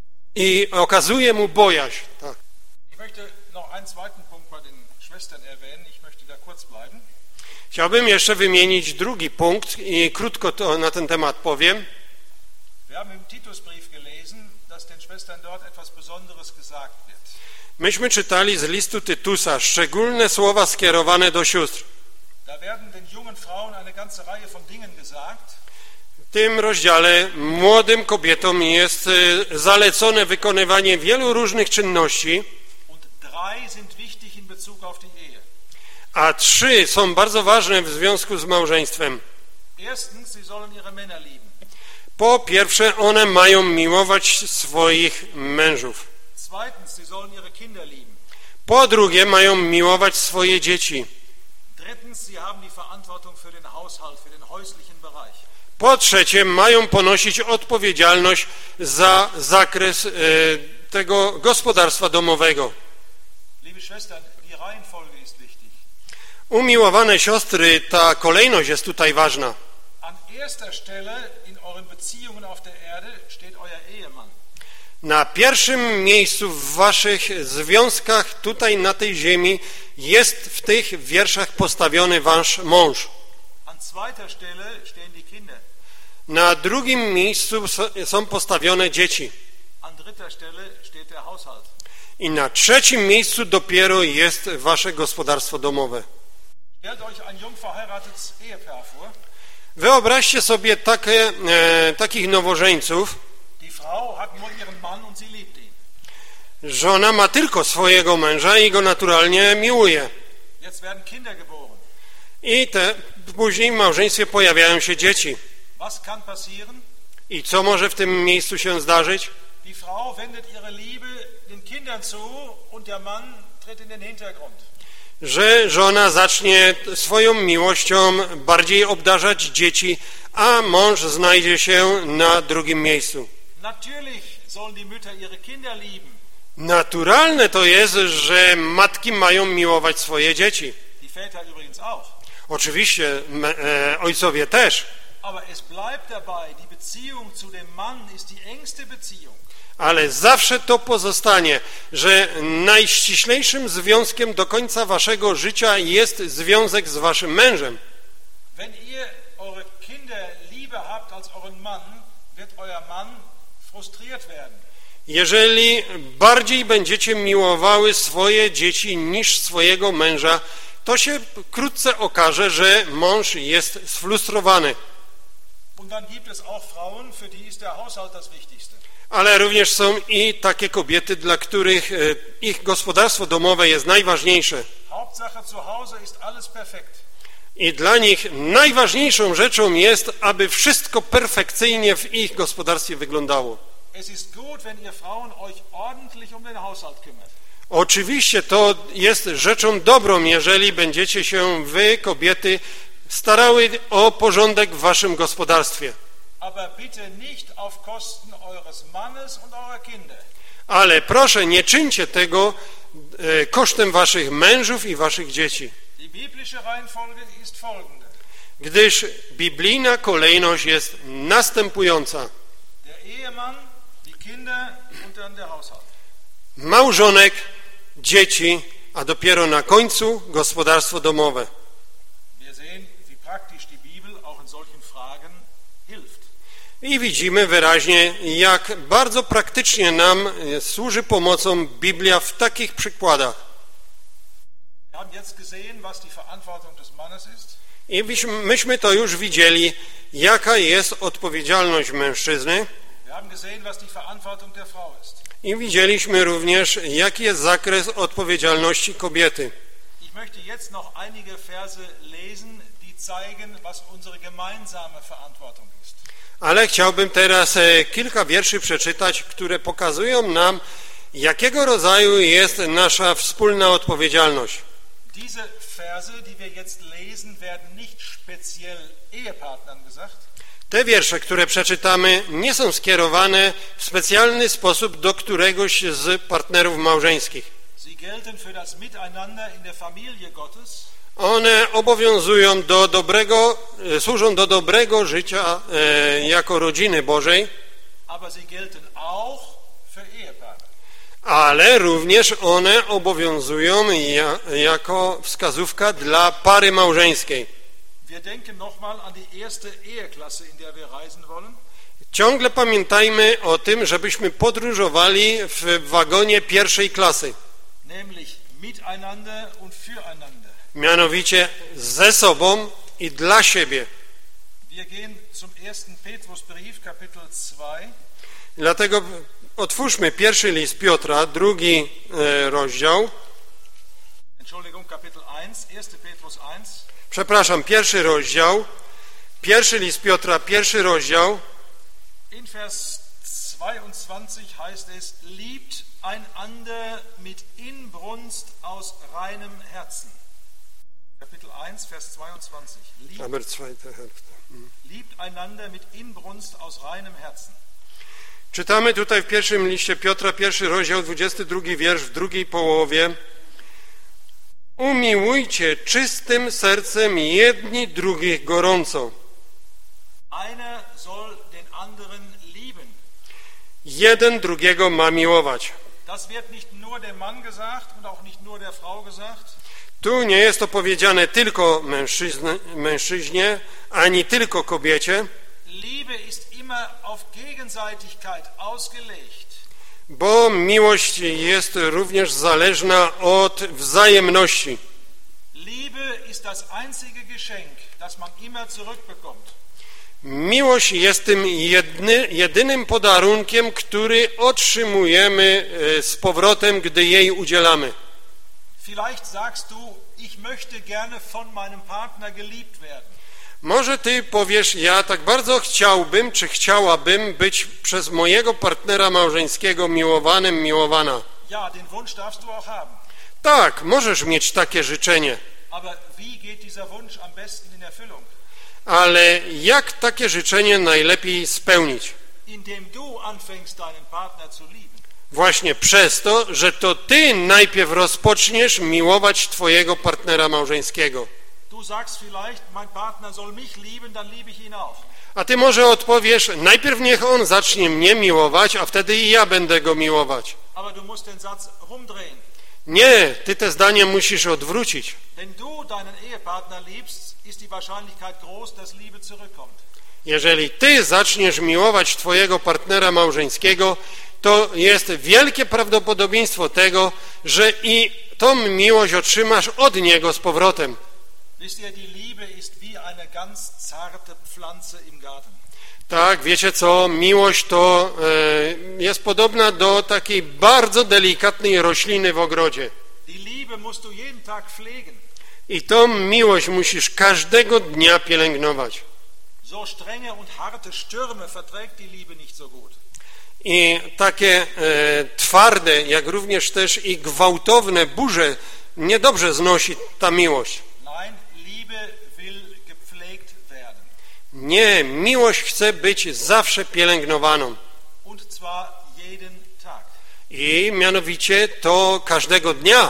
i okazuje mu bojaźń. Tak. Ich möchte noch einen zweiten Punkt bei den Schwestern erwähnen. Ich möchte da kurz bleiben. Chciałbym jeszcze wymienić drugi punkt i krótko to na ten temat powiem. Wir haben im Titusbrief gelesen, dass den Schwestern dort etwas Besonderes gesagt wird. Myśmy czytali z listu Tytusa szczególne słowa skierowane do sióstr. Da werden den jungen Frauen eine ganze Reihe von Dingen gesagt. W tym rozdziale młodym kobietom jest zalecone wykonywanie wielu różnych czynności, Und drei sind wichtig in Bezug auf die Ehe. a 3 są bardzo ważne w związku z małżeństwem. Erstens, sie sollen ihre Männer lieben. Po pierwsze, one mają miłować swoich mężów. Zweitens, sie sollen ihre Kinder lieben. Po drugie, mają miłować swoje dzieci. Drittens, sie haben die Verantwortung für den Haushalt, für den häuslichen Bereich. Po trzecie, mają ponosić odpowiedzialność za zakres tego gospodarstwa domowego. Liebe Schwestern, die Reihenfolge ist wichtig. Umiłowane siostry, ta kolejność jest tutaj ważna. An erster Stelle in euren Beziehungen auf der Erde steht euer Ehemann. Na pierwszym miejscu w waszych związkach tutaj na tej ziemi jest w tych wierszach postawiony wasz mąż. An zweiter Stelle stehen die Kinder. Na drugim miejscu są postawione dzieci. An dritter Stelle steht der Haushalt. I na trzecim miejscu dopiero jest wasze gospodarstwo domowe. Stellt euch ein jung verheiratetes Ehepaar vor. Wyobraźcie sobie takich nowożeńców. Die Frau hat nur ihren Mann und sie liebt ihn. Żona ma tylko swojego męża i go naturalnie miłuje. Jetzt werden Kinder geboren. I później w małżeństwie pojawiają się dzieci. Was kann passieren? I co może w tym miejscu się zdarzyć? Die Frau wendet ihre Liebe den Kindern zu und der Mann tritt in den Hintergrund. Że żona zacznie swoją miłością bardziej obdarzać dzieci, a mąż znajdzie się na drugim miejscu. Natürlich sollen die Mütter ihre Kinder lieben. Naturalne to jest, że matki mają miłować swoje dzieci. Die Väter übrigens auch. Oczywiście ojcowie też. Aber es bleibt dabei, die Beziehung zu dem Mann ist die engste Beziehung. Ale zawsze to pozostanie, że najściślejszym związkiem do końca waszego życia jest związek z waszym mężem. Wenn ihr eure Kinder lieber habt als euren Mann, wird euer Mann frustriert werden. Jeżeli bardziej będziecie miłowały swoje dzieci niż swojego męża, to się wkrótce okaże, że mąż jest sfrustrowany. Und dann gibt es auch Frauen, für die ist der Haushalt das Wichtigste. Ale również są i takie kobiety, dla których ich gospodarstwo domowe jest najważniejsze. Hauptsache zu Hause ist alles perfekt. I dla nich najważniejszą rzeczą jest, aby wszystko perfekcyjnie w ich gospodarstwie wyglądało. Es ist gut, wenn ihr Frauen euch ordentlich um den Haushalt kümmert. Oczywiście to jest rzeczą dobrą, jeżeli będziecie się wy, kobiety, starały o porządek w waszym gospodarstwie. Aber bitte nicht auf Kosten eures Mannes und eurer Kinder. Ale proszę, nie czyńcie tego kosztem waszych mężów i waszych dzieci. Die biblische Reihenfolge ist folgende. Gdyż biblijna kolejność jest następująca. Der Ehemann, die Kinder und dann der Haushalt. Małżonek, dzieci, a dopiero na końcu gospodarstwo domowe. Wir sehen, wie praktisch die Bibel auch in solchen Fragen hilft. I widzimy wyraźnie, jak bardzo praktycznie nam służy pomocą Biblia w takich przykładach. I myśmy to już widzieli, jaka jest odpowiedzialność mężczyzny. I widzieliśmy również, jaki jest zakres odpowiedzialności kobiety. Ich möchte jetzt noch einige Verse lesen, die zeigen, was unsere gemeinsame Verantwortung ist. Ale chciałbym teraz kilka wierszy przeczytać, które pokazują nam, jakiego rodzaju jest nasza wspólna odpowiedzialność. Diese Verse, die wir jetzt lesen, werden nicht speziell Ehepartnern gesagt. Te wiersze, które przeczytamy, nie są skierowane w specjalny sposób do któregoś z partnerów małżeńskich. Sie gelten für das Miteinander in der Familie Gottes. One obowiązują służą do dobrego życia jako rodziny Bożej, Aber sie gelten auch für Ehepaare. ale również one obowiązują jako wskazówka dla pary małżeńskiej. Wir denken nochmal an die erste Eheklasse, in der wir reisen wollen. Ciągle pamiętajmy o tym, żebyśmy podróżowali w wagonie pierwszej klasy. Nämlich miteinander und füreinander. Mianowicie ze sobą i dla siebie. Wir gehen zum 1. Petrusbrief, Kapitel 2. Dlatego otwórzmy pierwszy list Piotra, drugi rozdział. Entschuldigung, Kapitel 1, 1. Petrus 1. Przepraszam, pierwszy rozdział. Pierwszy list Piotra, pierwszy rozdział. In Vers 22 heißt es, liebt einander mit Inbrunst aus reinem Herzen. Kapitel 1, Vers 22. Aber zweite Hälfte. Liebt einander mit Inbrunst aus reinem Herzen. Czytamy tutaj w pierwszym liście Piotra, pierwszy rozdział, 22 wiersz, w drugiej połowie. Umiłujcie czystym sercem jedni drugich gorąco. Einer soll den anderen lieben. Jeden drugiego ma miłować. Das wird nicht nur dem Mann gesagt und auch nicht nur der Frau gesagt. Tu nie jest to powiedziane tylko mężczyźnie, ani tylko kobiecie, Liebe ist immer auf Gegenseitigkeit ausgelegt. bo miłość jest również zależna od wzajemności. Liebe ist das einzige Geschenk, das man immer zurückbekommt. Miłość jest tym jedynym podarunkiem, który otrzymujemy z powrotem, gdy jej udzielamy. Vielleicht sagst du, ich möchte gerne von meinem Partner geliebt werden. Może ty powiesz, ja tak bardzo chciałbym, czy chciałabym być przez mojego partnera małżeńskiego miłowanym, miłowana. Ja, den Wunsch darfst du auch haben. Tak, możesz mieć takie życzenie. Aber wie geht dieser Wunsch am besten in Erfüllung? Ale jak takie życzenie najlepiej spełnić? Indem du anfängst, deinen Partner zu lieben. Właśnie przez to, że to ty najpierw rozpoczniesz miłować twojego partnera małżeńskiego. Du sagst vielleicht, mein Partner soll mich lieben, dann liebe ich ihn auch. A ty może odpowiesz, najpierw niech on zacznie mnie miłować, a wtedy i ja będę go miłować. Aber du musst den Satz rumdrehen. Nie, ty te zdanie musisz odwrócić. Wenn du deinen Ehepartner liebst, ist die Wahrscheinlichkeit groß, dass Liebe zurückkommt. Jeżeli ty zaczniesz miłować twojego partnera małżeńskiego, to jest wielkie prawdopodobieństwo tego, że i tą miłość otrzymasz od niego z powrotem. Wisst ihr, die Liebe ist wie eine ganz zarte Pflanze im Garten. Tak, wiecie co, miłość to jest podobna do takiej bardzo delikatnej rośliny w ogrodzie. Die Liebe musst du jeden Tag pflegen. I tą miłość musisz każdego dnia pielęgnować. So strenge und harte Stürme verträgt die Liebe nicht so gut. I takie twarde, jak również też i gwałtowne burze niedobrze znosi ta miłość. Nein, Liebe will gepflegt werden. Nie, miłość chce być zawsze pielęgnowaną. Und zwar jeden Tag. I mianowicie to każdego dnia.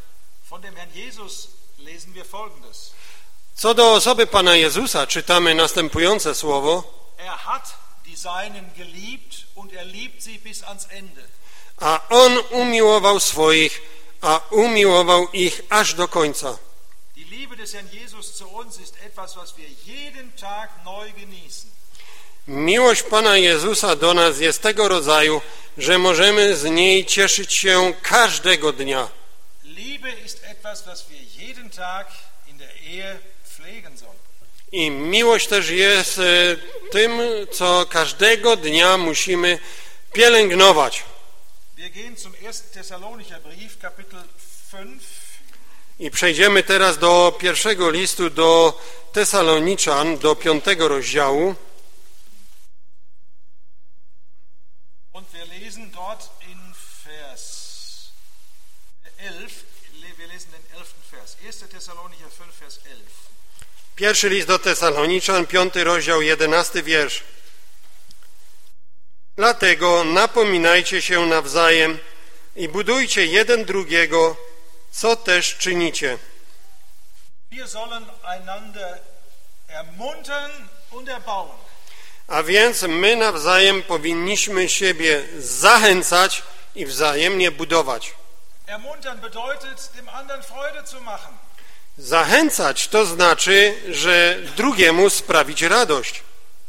Von dem Herrn Jesus lesen wir Folgendes. Co do osoby Pana Jezusa czytamy następujące słowo. Er hat die Seinen geliebt und er liebt sie bis ans Ende. A On umiłował swoich, a umiłował ich aż do końca. Die Liebe des Herrn Jesus zu uns ist etwas, was wir jeden Tag neu genießen. Miłość Pana Jezusa do nas jest tego rodzaju, że możemy z niej cieszyć się każdego dnia. Liebe ist etwas, was wir jeden Tag in der Ehe pflegen sollen. I miłość też jest tym, co każdego dnia musimy pielęgnować. Wir gehen zum 1. Thessalonicher Brief, Kapitel 5. I przejdziemy teraz do pierwszego listu do Tesaloniczan, do 5 rozdziału. Und wir lesen dort in Vers 11, wir lesen den 11. Vers. 1. Thessalonicher 5, Vers 11. Pierwszy list do Tesaloniczan, 5 rozdział, 11 wiersz. Dlatego napominajcie się nawzajem i budujcie jeden drugiego, co też czynicie. Wir sollen einander ermuntern und erbauen. A więc my nawzajem powinniśmy siebie zachęcać i wzajemnie budować. Ermuntern bedeutet, dem anderen Freude zu machen. Zachęcać to znaczy, że drugiemu sprawić radość,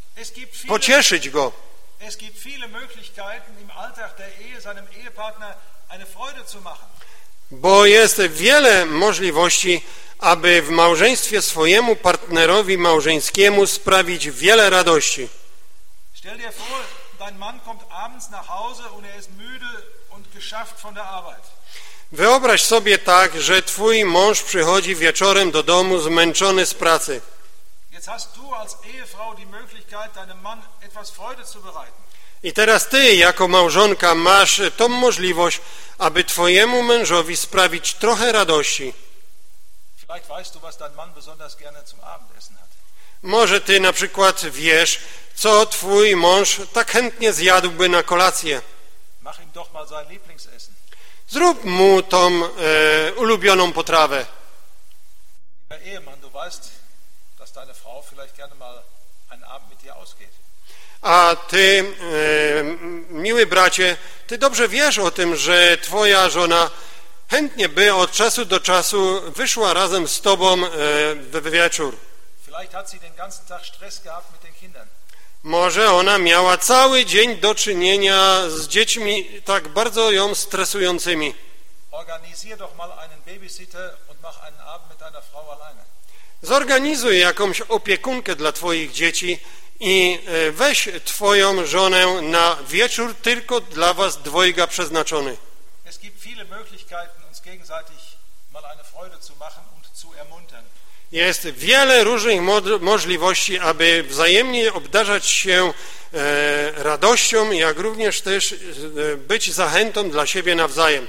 pocieszyć go. Es gibt viele Möglichkeiten im Alltag der Ehe seinem Ehepartner eine Freude zu machen. Bo jest wiele możliwości, aby w małżeństwie swojemu partnerowi małżeńskiemu sprawić wiele radości. Stell dir vor, dein Mann kommt abends nach Hause und ist müde und geschafft von der Arbeit. Wyobraź sobie tak, że twój mąż przychodzi wieczorem do domu zmęczony z pracy. Jetzt hast du als Ehefrau die Möglichkeit, deinem Mann etwas Freude zu bereiten. I teraz ty, jako małżonka, masz tą możliwość, aby twojemu mężowi sprawić trochę radości. Vielleicht weißt du, was dein Mann besonders gerne zum Abendessen hat. Może ty na przykład wiesz, co twój mąż tak chętnie zjadłby na kolację. Mach ihm doch mal sein Lieblingsessen. Zrób mu tą ulubioną potrawę. Lieber Ehemann, du weißt, dass deine Frau vielleicht gerne mal einen Abend mit dir ausgeht. A ty, miły bracie, ty dobrze wiesz o tym, że twoja żona chętnie by od czasu do czasu wyszła razem z tobą w wieczór. Vielleicht hat sie den ganzen Tag Stress gehabt mit den Kindern. Może ona miała cały dzień do czynienia z dziećmi tak bardzo ją stresującymi. Organisier doch mal einen Babysitter und mach einen Abend mit deiner Frau alleine. Zorganizuj jakąś opiekunkę dla twoich dzieci i weź twoją żonę na wieczór tylko dla was dwojga przeznaczony. Es gibt viele Möglichkeiten, uns gegenseitig mal eine Freude zu machen und zu ermuntern. Jest wiele różnych możliwości, aby wzajemnie obdarzać się radością, jak również też być zachętą dla siebie nawzajem.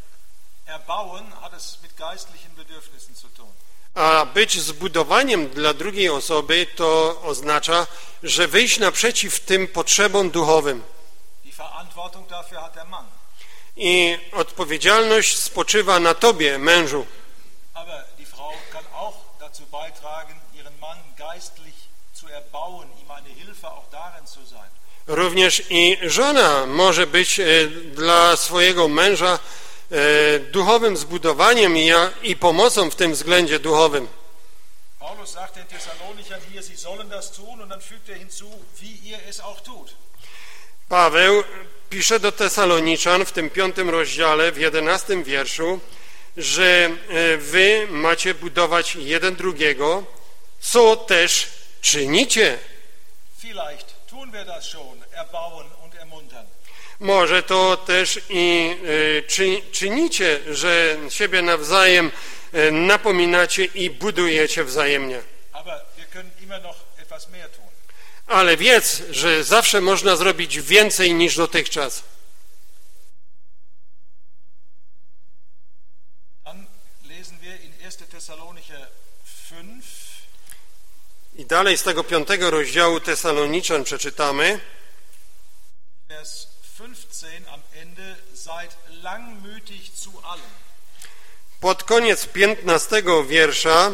Erbauen hat es mit geistlichen Bedürfnissen zu tun. A być zbudowaniem dla drugiej osoby to oznacza, że wyjść naprzeciw tym potrzebom duchowym. Die Verantwortung dafür hat der Mann. I odpowiedzialność spoczywa na tobie, mężu. Aber die Frau kann auch dazu beitragen, ihren Mann geistlich zu erbauen, ihm eine Hilfe auch darin zu sein. Również i żona może być dla swojego męża duchowym zbudowaniem i pomocą w tym względzie duchowym. Paulus sagt den Thessalonichern hier, sie sollen das tun, und dann fügt hinzu, wie ihr es auch tut. Paweł pisze do Tesaloniczan w tym 5 rozdziale, w 11 wierszu, że wy macie budować jeden drugiego, co też czynicie. Vielleicht tun wir das schon, erbauen und ermuntern. Może to też i czynicie, że siebie nawzajem napominacie i budujecie wzajemnie. Aber wir können immer noch etwas mehr tun. Ale wiedz, że zawsze można zrobić więcej niż dotychczas. Dann lesen wir in 1. Thessalonicher 5. I dalej z tego 5 rozdziału Tesaloniczan przeczytamy. Vers 15 am Ende, seid langmütig zu allem. Pod koniec 15 wiersza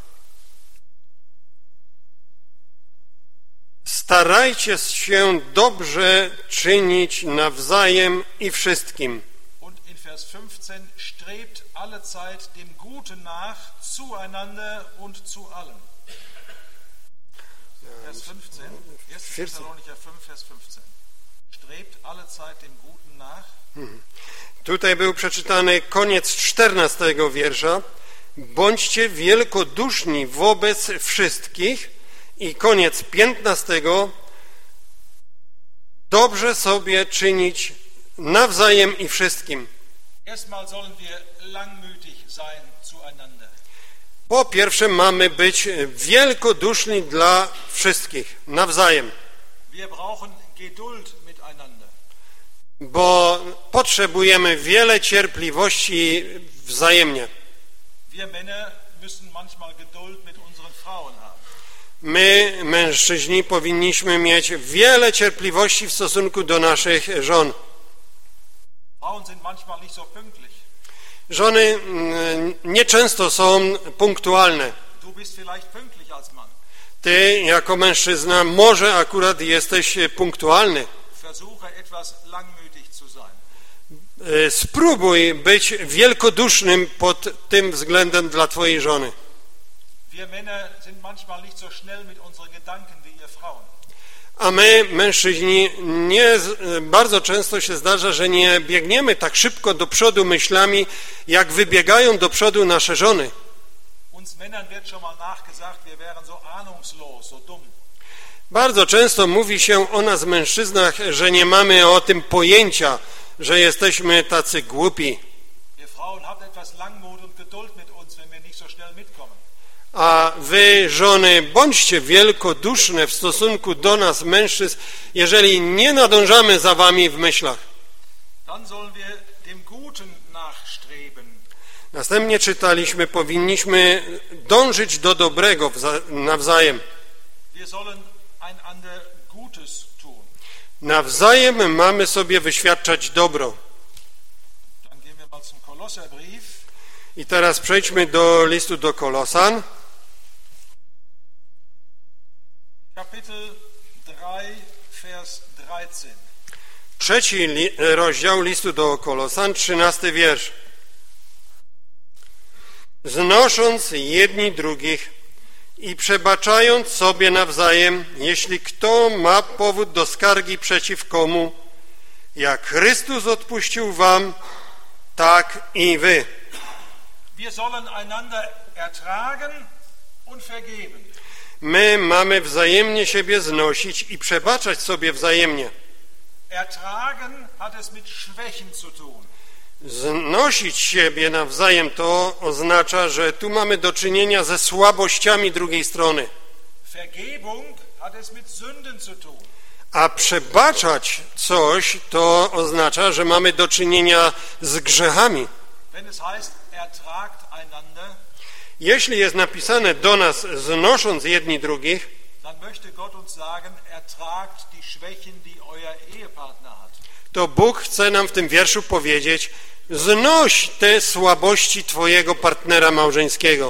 starajcie się dobrze czynić nawzajem i wszystkim. Und in Vers 15, strebt allezeit dem Guten nach, zueinander und zu allem. Vers 15. 1. Thessalonicher 5, Vers 15. Strebt alle Zeit dem Guten nach. Tutaj był przeczytany koniec 14 wiersza. Bądźcie wielkoduszni wobec wszystkich. I koniec 15. Dobrze sobie czynić nawzajem i wszystkim. Erstmal sollen wir langmütig sein zueinander. Po pierwsze mamy być wielkoduszni dla wszystkich, nawzajem. Wir brauchen Geduld miteinander. Bo potrzebujemy wiele cierpliwości wzajemnie. Wir Männer müssen manchmal Geduld mit unseren Frauen haben. My, mężczyźni, powinniśmy mieć wiele cierpliwości w stosunku do naszych żon. Frauen sind manchmal nicht so pünktlich. Żony nieczęsto są punktualne. Du bist vielleicht pünktlich als Mann. Ty, jako mężczyzna, może akurat jesteś punktualny. Versuche etwas langmütig zu sein. Spróbuj być wielkodusznym pod tym względem dla twojej żony. Wir Männer sind manchmal nicht so schnell mit unseren Gedanken wie ihr Frauen. A my, mężczyźni, bardzo często się zdarza, że nie biegniemy tak szybko do przodu myślami, jak wybiegają do przodu nasze żony. Uns Männern wird schon mal nachgesagt, wir wären so ahnungslos, so dumm. Bardzo często mówi się o nas, mężczyznach, że nie mamy o tym pojęcia, że jesteśmy tacy głupi. Ihr Frauen habt etwas Langmut und Geduld mit uns, wenn wir nicht so schnell mitkommen. A wy, żony, bądźcie wielkoduszne w stosunku do nas, mężczyzn, jeżeli nie nadążamy za wami w myślach. Dann sollen wir dem Guten nachstreben. Następnie czytaliśmy, powinniśmy dążyć do dobrego nawzajem. Wir sollen einander Gutes tun. Nawzajem mamy sobie wyświadczać dobro. Dann gehen wir mal zum Kolosserbrief. I teraz przejdźmy do listu do Kolosan. Kapitel 3, Vers 13. 3 rozdział listu do Kolosan, 13 wiersz. Znosząc jedni drugich i przebaczając sobie nawzajem, jeśli kto ma powód do skargi przeciw komu, jak Chrystus odpuścił wam, tak i wy. Wir sollen einander ertragen und vergeben. My mamy wzajemnie siebie znosić i przebaczać sobie wzajemnie. Ertragen hat es mit Schwächen zu tun. Znosić siebie nawzajem to oznacza, że tu mamy do czynienia ze słabościami drugiej strony. Vergebung hat es mit Sünden zu tun. A przebaczać coś to oznacza, że mamy do czynienia z grzechami. Wenn es heißt, ertragt einander, Jeśli jest napisane do nas, znosząc jedni drugich, dann möchte Gott uns sagen, ertragt die Schwächen, die euer Ehepartner hat. to Bóg chce nam w tym wierszu powiedzieć, znoś te słabości twojego partnera małżeńskiego.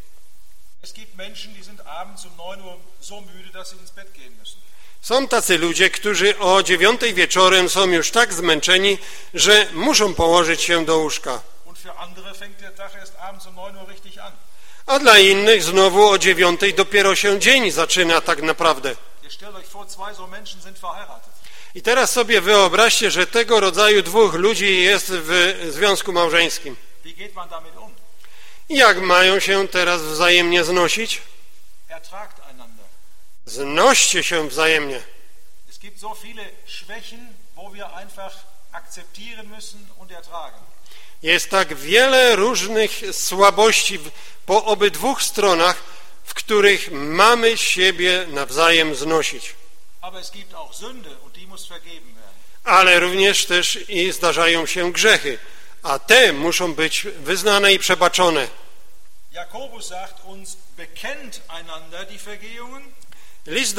Es gibt Menschen, die sind abends um 9 Uhr so müde, dass sie ins Bett gehen müssen. Są tacy ludzie, którzy o 9 wieczorem są już tak zmęczeni, że muszą położyć się do łóżka. Und für andere fängt der Tag erst abends um 9 Uhr richtig an. A dla innych znowu o 9 dopiero się dzień zaczyna tak naprawdę. Ihr stellt euch vor, zwei so Menschen sind verheiratet. I teraz sobie wyobraźcie, że tego rodzaju dwóch ludzi jest w związku małżeńskim. Wie geht man damit um? I jak mają się teraz wzajemnie znosić? Ertragt einander. Znoście się wzajemnie. Es gibt so viele Schwächen, wo wir einfach akzeptieren müssen und ertragen. Jest tak wiele różnych słabości po obydwu stronach, w których mamy siebie nawzajem znosić. Aber es gibt auch Sünde und die muss vergeben werden. Ale również też i zdarzają się grzechy, a te muszą być wyznane i przebaczone. Jakobus sagt uns, bekennt einander die Vergehungen. List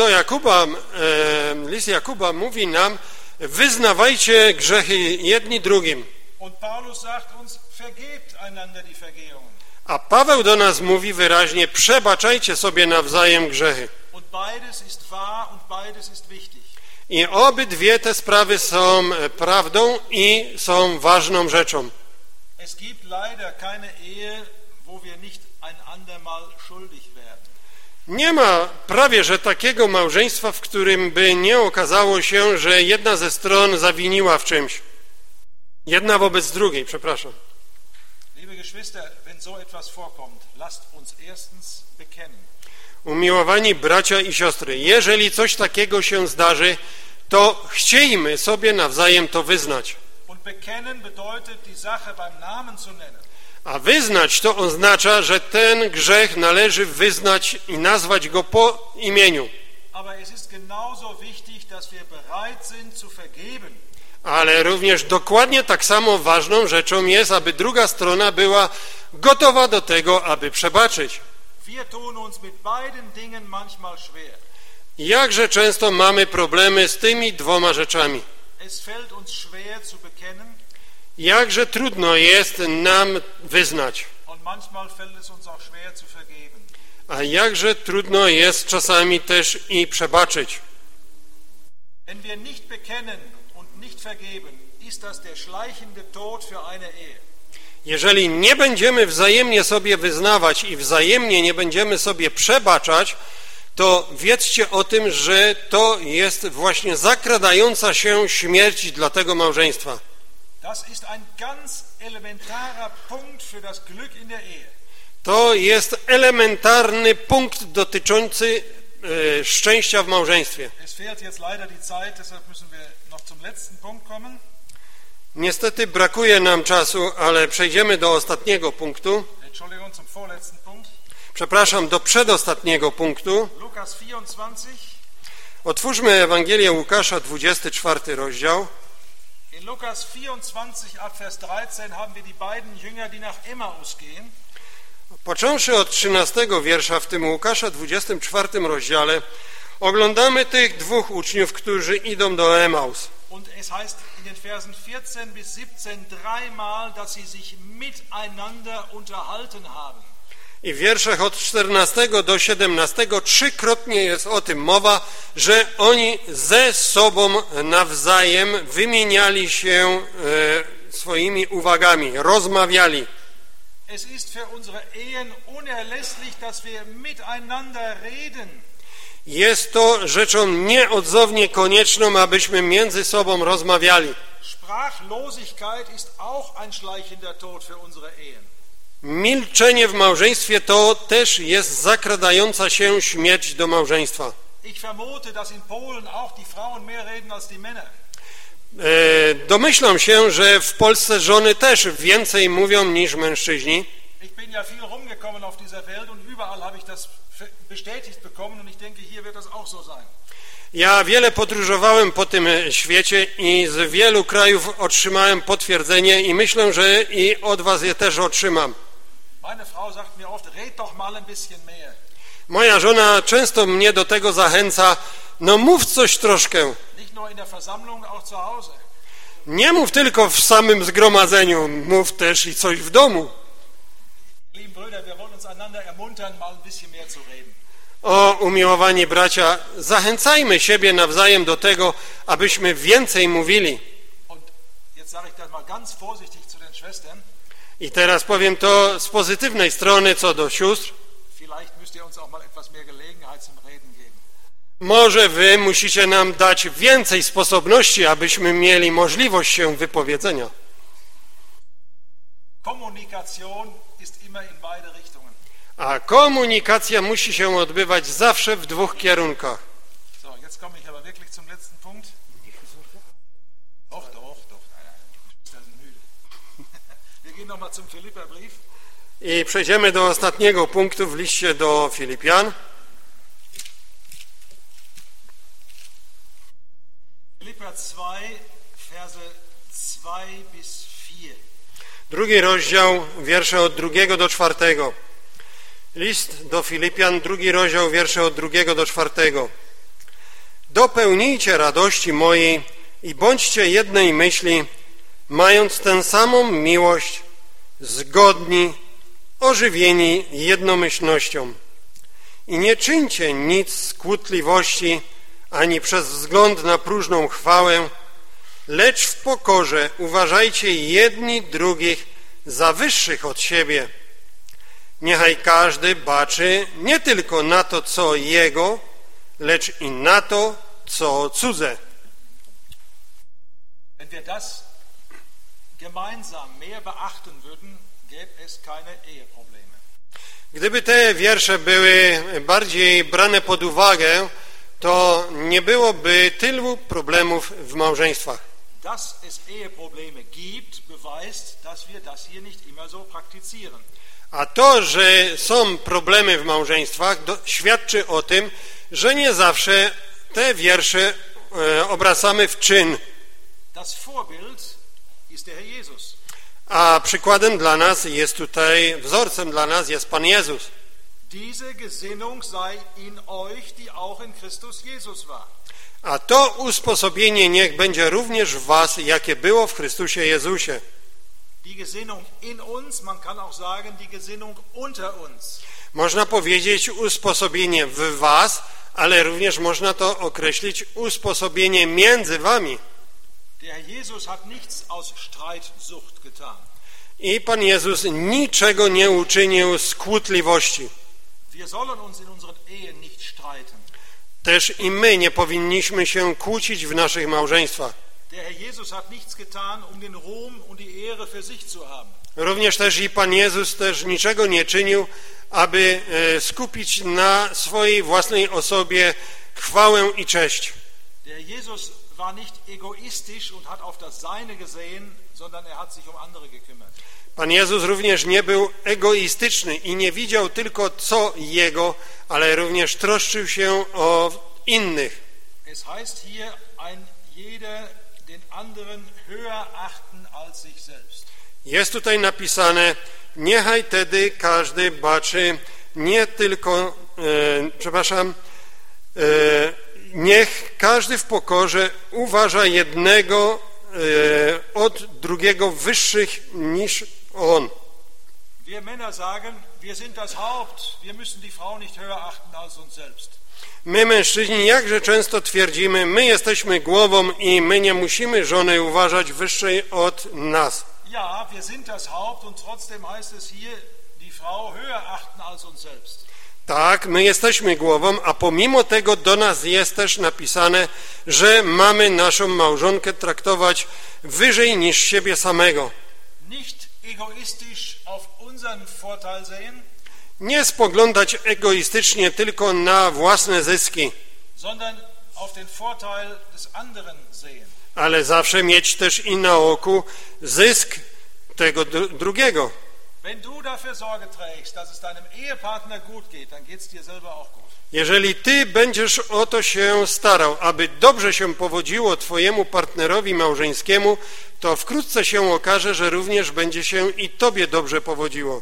Jakuba mówi nam, wyznawajcie grzechy jedni drugim. Und Paulus sagt uns, vergebt einander die Vergehungen. A Paweł do nas mówi wyraźnie, przebaczajcie sobie nawzajem grzechy. Und beides ist wahr und beides ist wichtig. I obydwie te sprawy są prawdą i są ważną rzeczą. Es gibt leider keine Ehe, wo wir nicht einander mal schuldig werden. Nie ma prawie że takiego małżeństwa, w którym by nie okazało się, że jedna ze stron zawiniła w czymś. Jedna wobec drugiej, przepraszam. Liebe Geschwister, wenn so etwas vorkommt, lasst uns erstens bekennen. Umiłowani bracia i siostry, jeżeli coś takiego się zdarzy, to chciejmy sobie nawzajem to wyznać. Und bekennen bedeutet, die Sache beim Namen zu nennen. A wyznać to oznacza, że ten grzech należy wyznać i nazwać go po imieniu. Aber es ist genauso wichtig, dass wir bereit sind zu vergeben. Ale również dokładnie tak samo ważną rzeczą jest, aby druga strona była gotowa do tego, aby przebaczyć. Wir tun uns mit beiden Dingen manchmal schwer. Jakże często mamy problemy z tymi dwoma rzeczami. Es fällt uns schwer zu bekennen. Jakże trudno jest nam wyznać. Und manchmal fällt es uns auch schwer zu vergeben. A jakże trudno jest czasami też i przebaczyć. Wenn wir nicht bekennen und nicht vergeben, ist das der schleichende Tod für eine Ehe. Jeżeli nie będziemy wzajemnie sobie wyznawać i wzajemnie nie będziemy sobie przebaczać, to wiedzcie o tym, że to jest właśnie zakradająca się śmierć dla tego małżeństwa. Das ist ein ganz elementarer Punkt für das Glück in der Ehe. To jest elementarny punkt dotyczący szczęścia w małżeństwie. Es fehlt jetzt leider die Zeit, deshalb müssen wir noch zum letzten Punkt kommen. Niestety brakuje nam czasu, ale przejdziemy do ostatniego punktu. Entschuldigung, zum vorletzten Punkt. Przepraszam, do przedostatniego punktu. Lukas 24. Otwórzmy Ewangelię Łukasza, 24 rozdział. In Lukas 24 ab Vers 13 haben wir die beiden Jünger, die nach Emmaus gehen. Począwszy od 13 wiersza w tym Łukasza 24 rozdziale, oglądamy tych dwóch uczniów, którzy idą do Emaus. Und es heißt in den Versen 14 bis 17 dreimal, dass sie sich miteinander unterhalten haben. I w wierszach od 14 do 17 trzykrotnie jest o tym mowa, że oni ze sobą nawzajem wymieniali się swoimi uwagami, rozmawiali. Es ist für unsere Ehen unerlässlich, dass wir miteinander reden. Jest to rzeczą nieodzownie konieczną, abyśmy między sobą rozmawiali. Sprachlosigkeit ist auch ein schleichender Tod für unsere Ehen. Milczenie w małżeństwie to też jest zakradająca się śmierć do małżeństwa. Ich vermute, dass in Polen auch die Frauen mehr reden als die Männer. Domyślam się, że w Polsce żony też więcej mówią niż mężczyźni. Ich bin ja viel rumgekommen auf dieser Welt und überall habe ich das bestätigt bekommen und ich denke, hier wird das auch so sein. Ja wiele podróżowałem po tym świecie i z wielu krajów otrzymałem potwierdzenie i myślę, że i od was je też otrzymam. Meine Frau sagt mir oft, red doch mal ein bisschen mehr. Moja żona często mnie do tego zachęca, no mów coś troszkę. Nicht nur in der Versammlung, auch zu Hause. Nie mów tylko w samym zgromadzeniu, mów też i coś w domu. Lieben Brüder, wir wollen uns einander ermuntern, mal ein bisschen mehr zu reden. O, umiłowani bracia, zachęcajmy siebie nawzajem do tego, abyśmy więcej mówili. Und jetzt sage ich das mal ganz vorsichtig zu den Schwestern. I teraz powiem to z pozytywnej strony co do sióstr. Vielleicht müsst ihr uns auch mal etwas mehr Gelegenheit zum Reden geben. Może wy musicie nam dać więcej sposobności, abyśmy mieli możliwość się wypowiedzenia. Kommunikation ist immer in beide Richtungen. A komunikacja musi się odbywać zawsze w dwóch kierunkach. So, jetzt komme ich aber wirklich zum letzten Punkt. Doch. Das ist müde. Wir gehen nochmal zum Philipperbrief. I przejdziemy do ostatniego punktu w liście do Filipian. Philipper 2, Verse 2 bis 4. Drugi rozdział, wiersze od 2 do 4. List do Filipian, 2 rozdział, wiersze od 2 do 4. Dopełnijcie radości mojej i bądźcie jednej myśli, mając tę samą miłość, zgodni, ożywieni jednomyślnością. I nie czyńcie nic z kłótliwości, ani przez wzgląd na próżną chwałę, lecz w pokorze uważajcie jedni drugich za wyższych od siebie. Niechaj każdy baczy nie tylko na to, co jego, lecz i na to, co cudze. Wenn wir das gemeinsam mehr beachten würden, gäbe es keine Eheprobleme. Gdyby te wiersze były bardziej brane pod uwagę, to nie byłoby tylu problemów w małżeństwach. Dass es Eheprobleme gibt, beweist, dass wir das hier nicht immer so praktizieren. A to, że są problemy w małżeństwach, świadczy o tym, że nie zawsze te wiersze obracamy w czyn. Das Vorbild ist der Herr Jesus. A przykładem dla nas jest tutaj, wzorcem dla nas jest Pan Jezus. Diese Gesinnung sei in euch, die auch in Christus Jesus war. A to usposobienie niech będzie również w was, jakie było w Chrystusie Jezusie. Die Gesinnung in uns, man kann auch sagen, die Gesinnung unter uns. Można powiedzieć usposobienie w was, ale również można to określić usposobienie między wami. Der Herr Jesus hat nichts aus Streitsucht getan. I Pan Jezus niczego nie uczynił z kłótliwości. Wir sollen uns in unseren Ehen nicht streiten. Też i my nie powinniśmy się kłócić w naszych małżeństwach. Der Herr Jesus hat nichts getan, um den Ruhm und die Ehre für sich zu haben. Również też i Pan Jezus też niczego nie czynił, aby skupić na swojej własnej osobie chwałę i cześć. Der Jesus war nicht egoistisch und hat auf das Seine gesehen, sondern er hat sich um andere gekümmert. Pan Jezus również nie był egoistyczny i nie widział tylko co jego, ale również troszczył się o innych. Es heißt hier, ein jeder den anderen höher achten als sich selbst. Jest tutaj napisane, niechaj tedy każdy baczy nie tylko, niech każdy w pokorze uważa jednego od drugiego wyższych niż on. Wir Männer sagen, wir sind das Haupt, wir müssen die Frau nicht höher achten als uns selbst. My mężczyźni jakże często twierdzimy, my jesteśmy głową i my nie musimy żony uważać wyższej od nas. Ja, wir sind das Haupt und trotzdem heißt es hier, die Frau höher achten als uns selbst. Tak, my jesteśmy głową, a pomimo tego do nas jest też napisane, że mamy naszą małżonkę traktować wyżej niż siebie samego. Nicht egoistisch auf unseren Vorteil sehen, Nie spoglądać egoistycznie tylko na własne zyski, sondern auf den Vorteil des anderen sehen. ale zawsze mieć też i na oku zysk tego drugiego. Wenn du dafür Sorge trägst, dass es deinem Ehepartner gut geht, dann geht es dir selber auch gut. Jeżeli ty będziesz o to się starał, aby dobrze się powodziło twojemu partnerowi małżeńskiemu, to wkrótce się okaże, że również będzie się i tobie dobrze powodziło.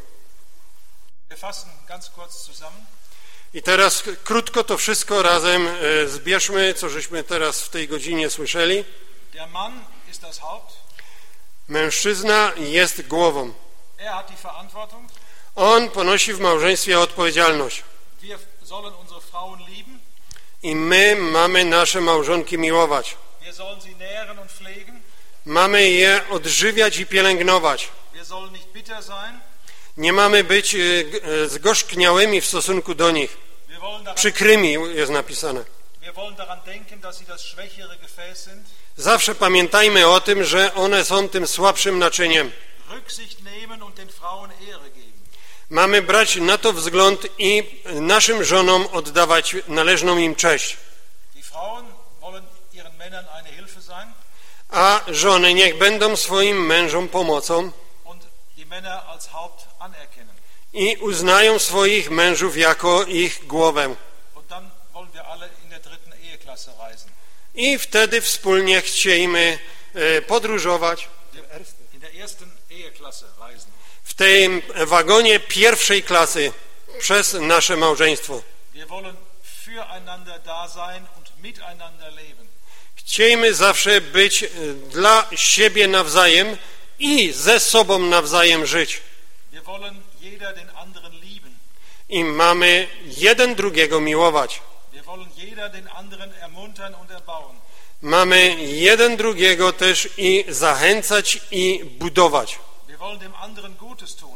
Wir fassen ganz kurz zusammen. I teraz krótko to wszystko razem zbierzmy, co żeśmy teraz w tej godzinie słyszeli. Der Mann ist das Haupt. Mężczyzna jest głową. Er hat die Verantwortung. On ponosi w małżeństwie odpowiedzialność. Wir sollen unsere Frauen lieben. I my mamy nasze małżonki miłować. Wir sollen sie nähren und pflegen. Mamy je odżywiać i pielęgnować. Wir sollen nicht bitter sein. Nie mamy być zgorzkniałymi w stosunku do nich. Wir wollen daran, Przykrymi jest napisane. wir wollen daran denken, dass sie das schwächere Gefäß sind. Zawsze pamiętajmy o tym, że one są tym słabszym naczyniem. Rücksicht nehmen und den Frauen Ehre geben. Mamy brać na to wzgląd i naszym żonom oddawać należną im cześć. Die Frauen wollen ihren Männern eine Hilfe sein A żony niech będą swoim mężom pomocą und die Männer als Haupt anerkennen. i uznają swoich mężów jako ich głowę. Und dann wollen wir alle in der dritten Eheklasse reisen. I wtedy wspólnie chciejmy podróżować In der ersten Eheklasse reisen. w tym wagonie pierwszej klasy przez nasze małżeństwo. Wir wollen füreinander da sein und miteinander leben. Chciejmy zawsze być dla siebie nawzajem i ze sobą nawzajem żyć. Wir wollen jeder den anderen lieben. I mamy jeden drugiego miłować. Wir wollen jeder den anderen ermuntern und erbauen. Mamy jeden drugiego też i zachęcać i budować. Wir wollen dem anderen Gutes tun.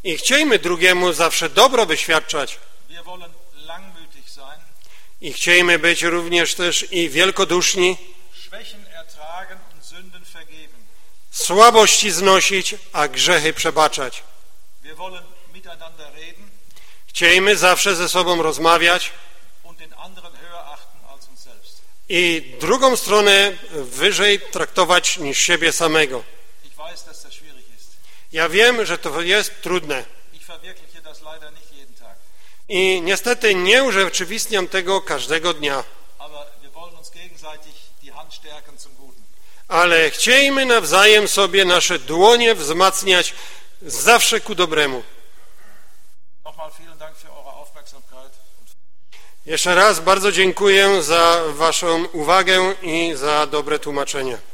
I chciejmy drugiemu zawsze dobro wyświadczać. Wir wollen langmütig sein, I chciejmy być również też i wielkoduszni, Schwächen ertragen und Sünden vergeben. słabości znosić, a grzechy przebaczać. Wir wollen miteinander reden Chciejmy zawsze ze sobą rozmawiać und den anderen höher achten als uns selbst. i drugą stronę wyżej traktować niż siebie samego. Ich weiß, dass das schwierig ist. Ja wiem, że to jest trudne Ich verwirkliche das leider nicht jeden Tag. i niestety nie urzeczywistniam tego każdego dnia, Aber wir wollen uns gegenseitig die Hand stärken zum Guten. ale chciejmy nawzajem sobie nasze dłonie wzmacniać zawsze ku dobremu. Nochmal vielen Dank für eure Aufmerksamkeit. Jeszcze raz bardzo dziękuję za waszą uwagę i za dobre tłumaczenie.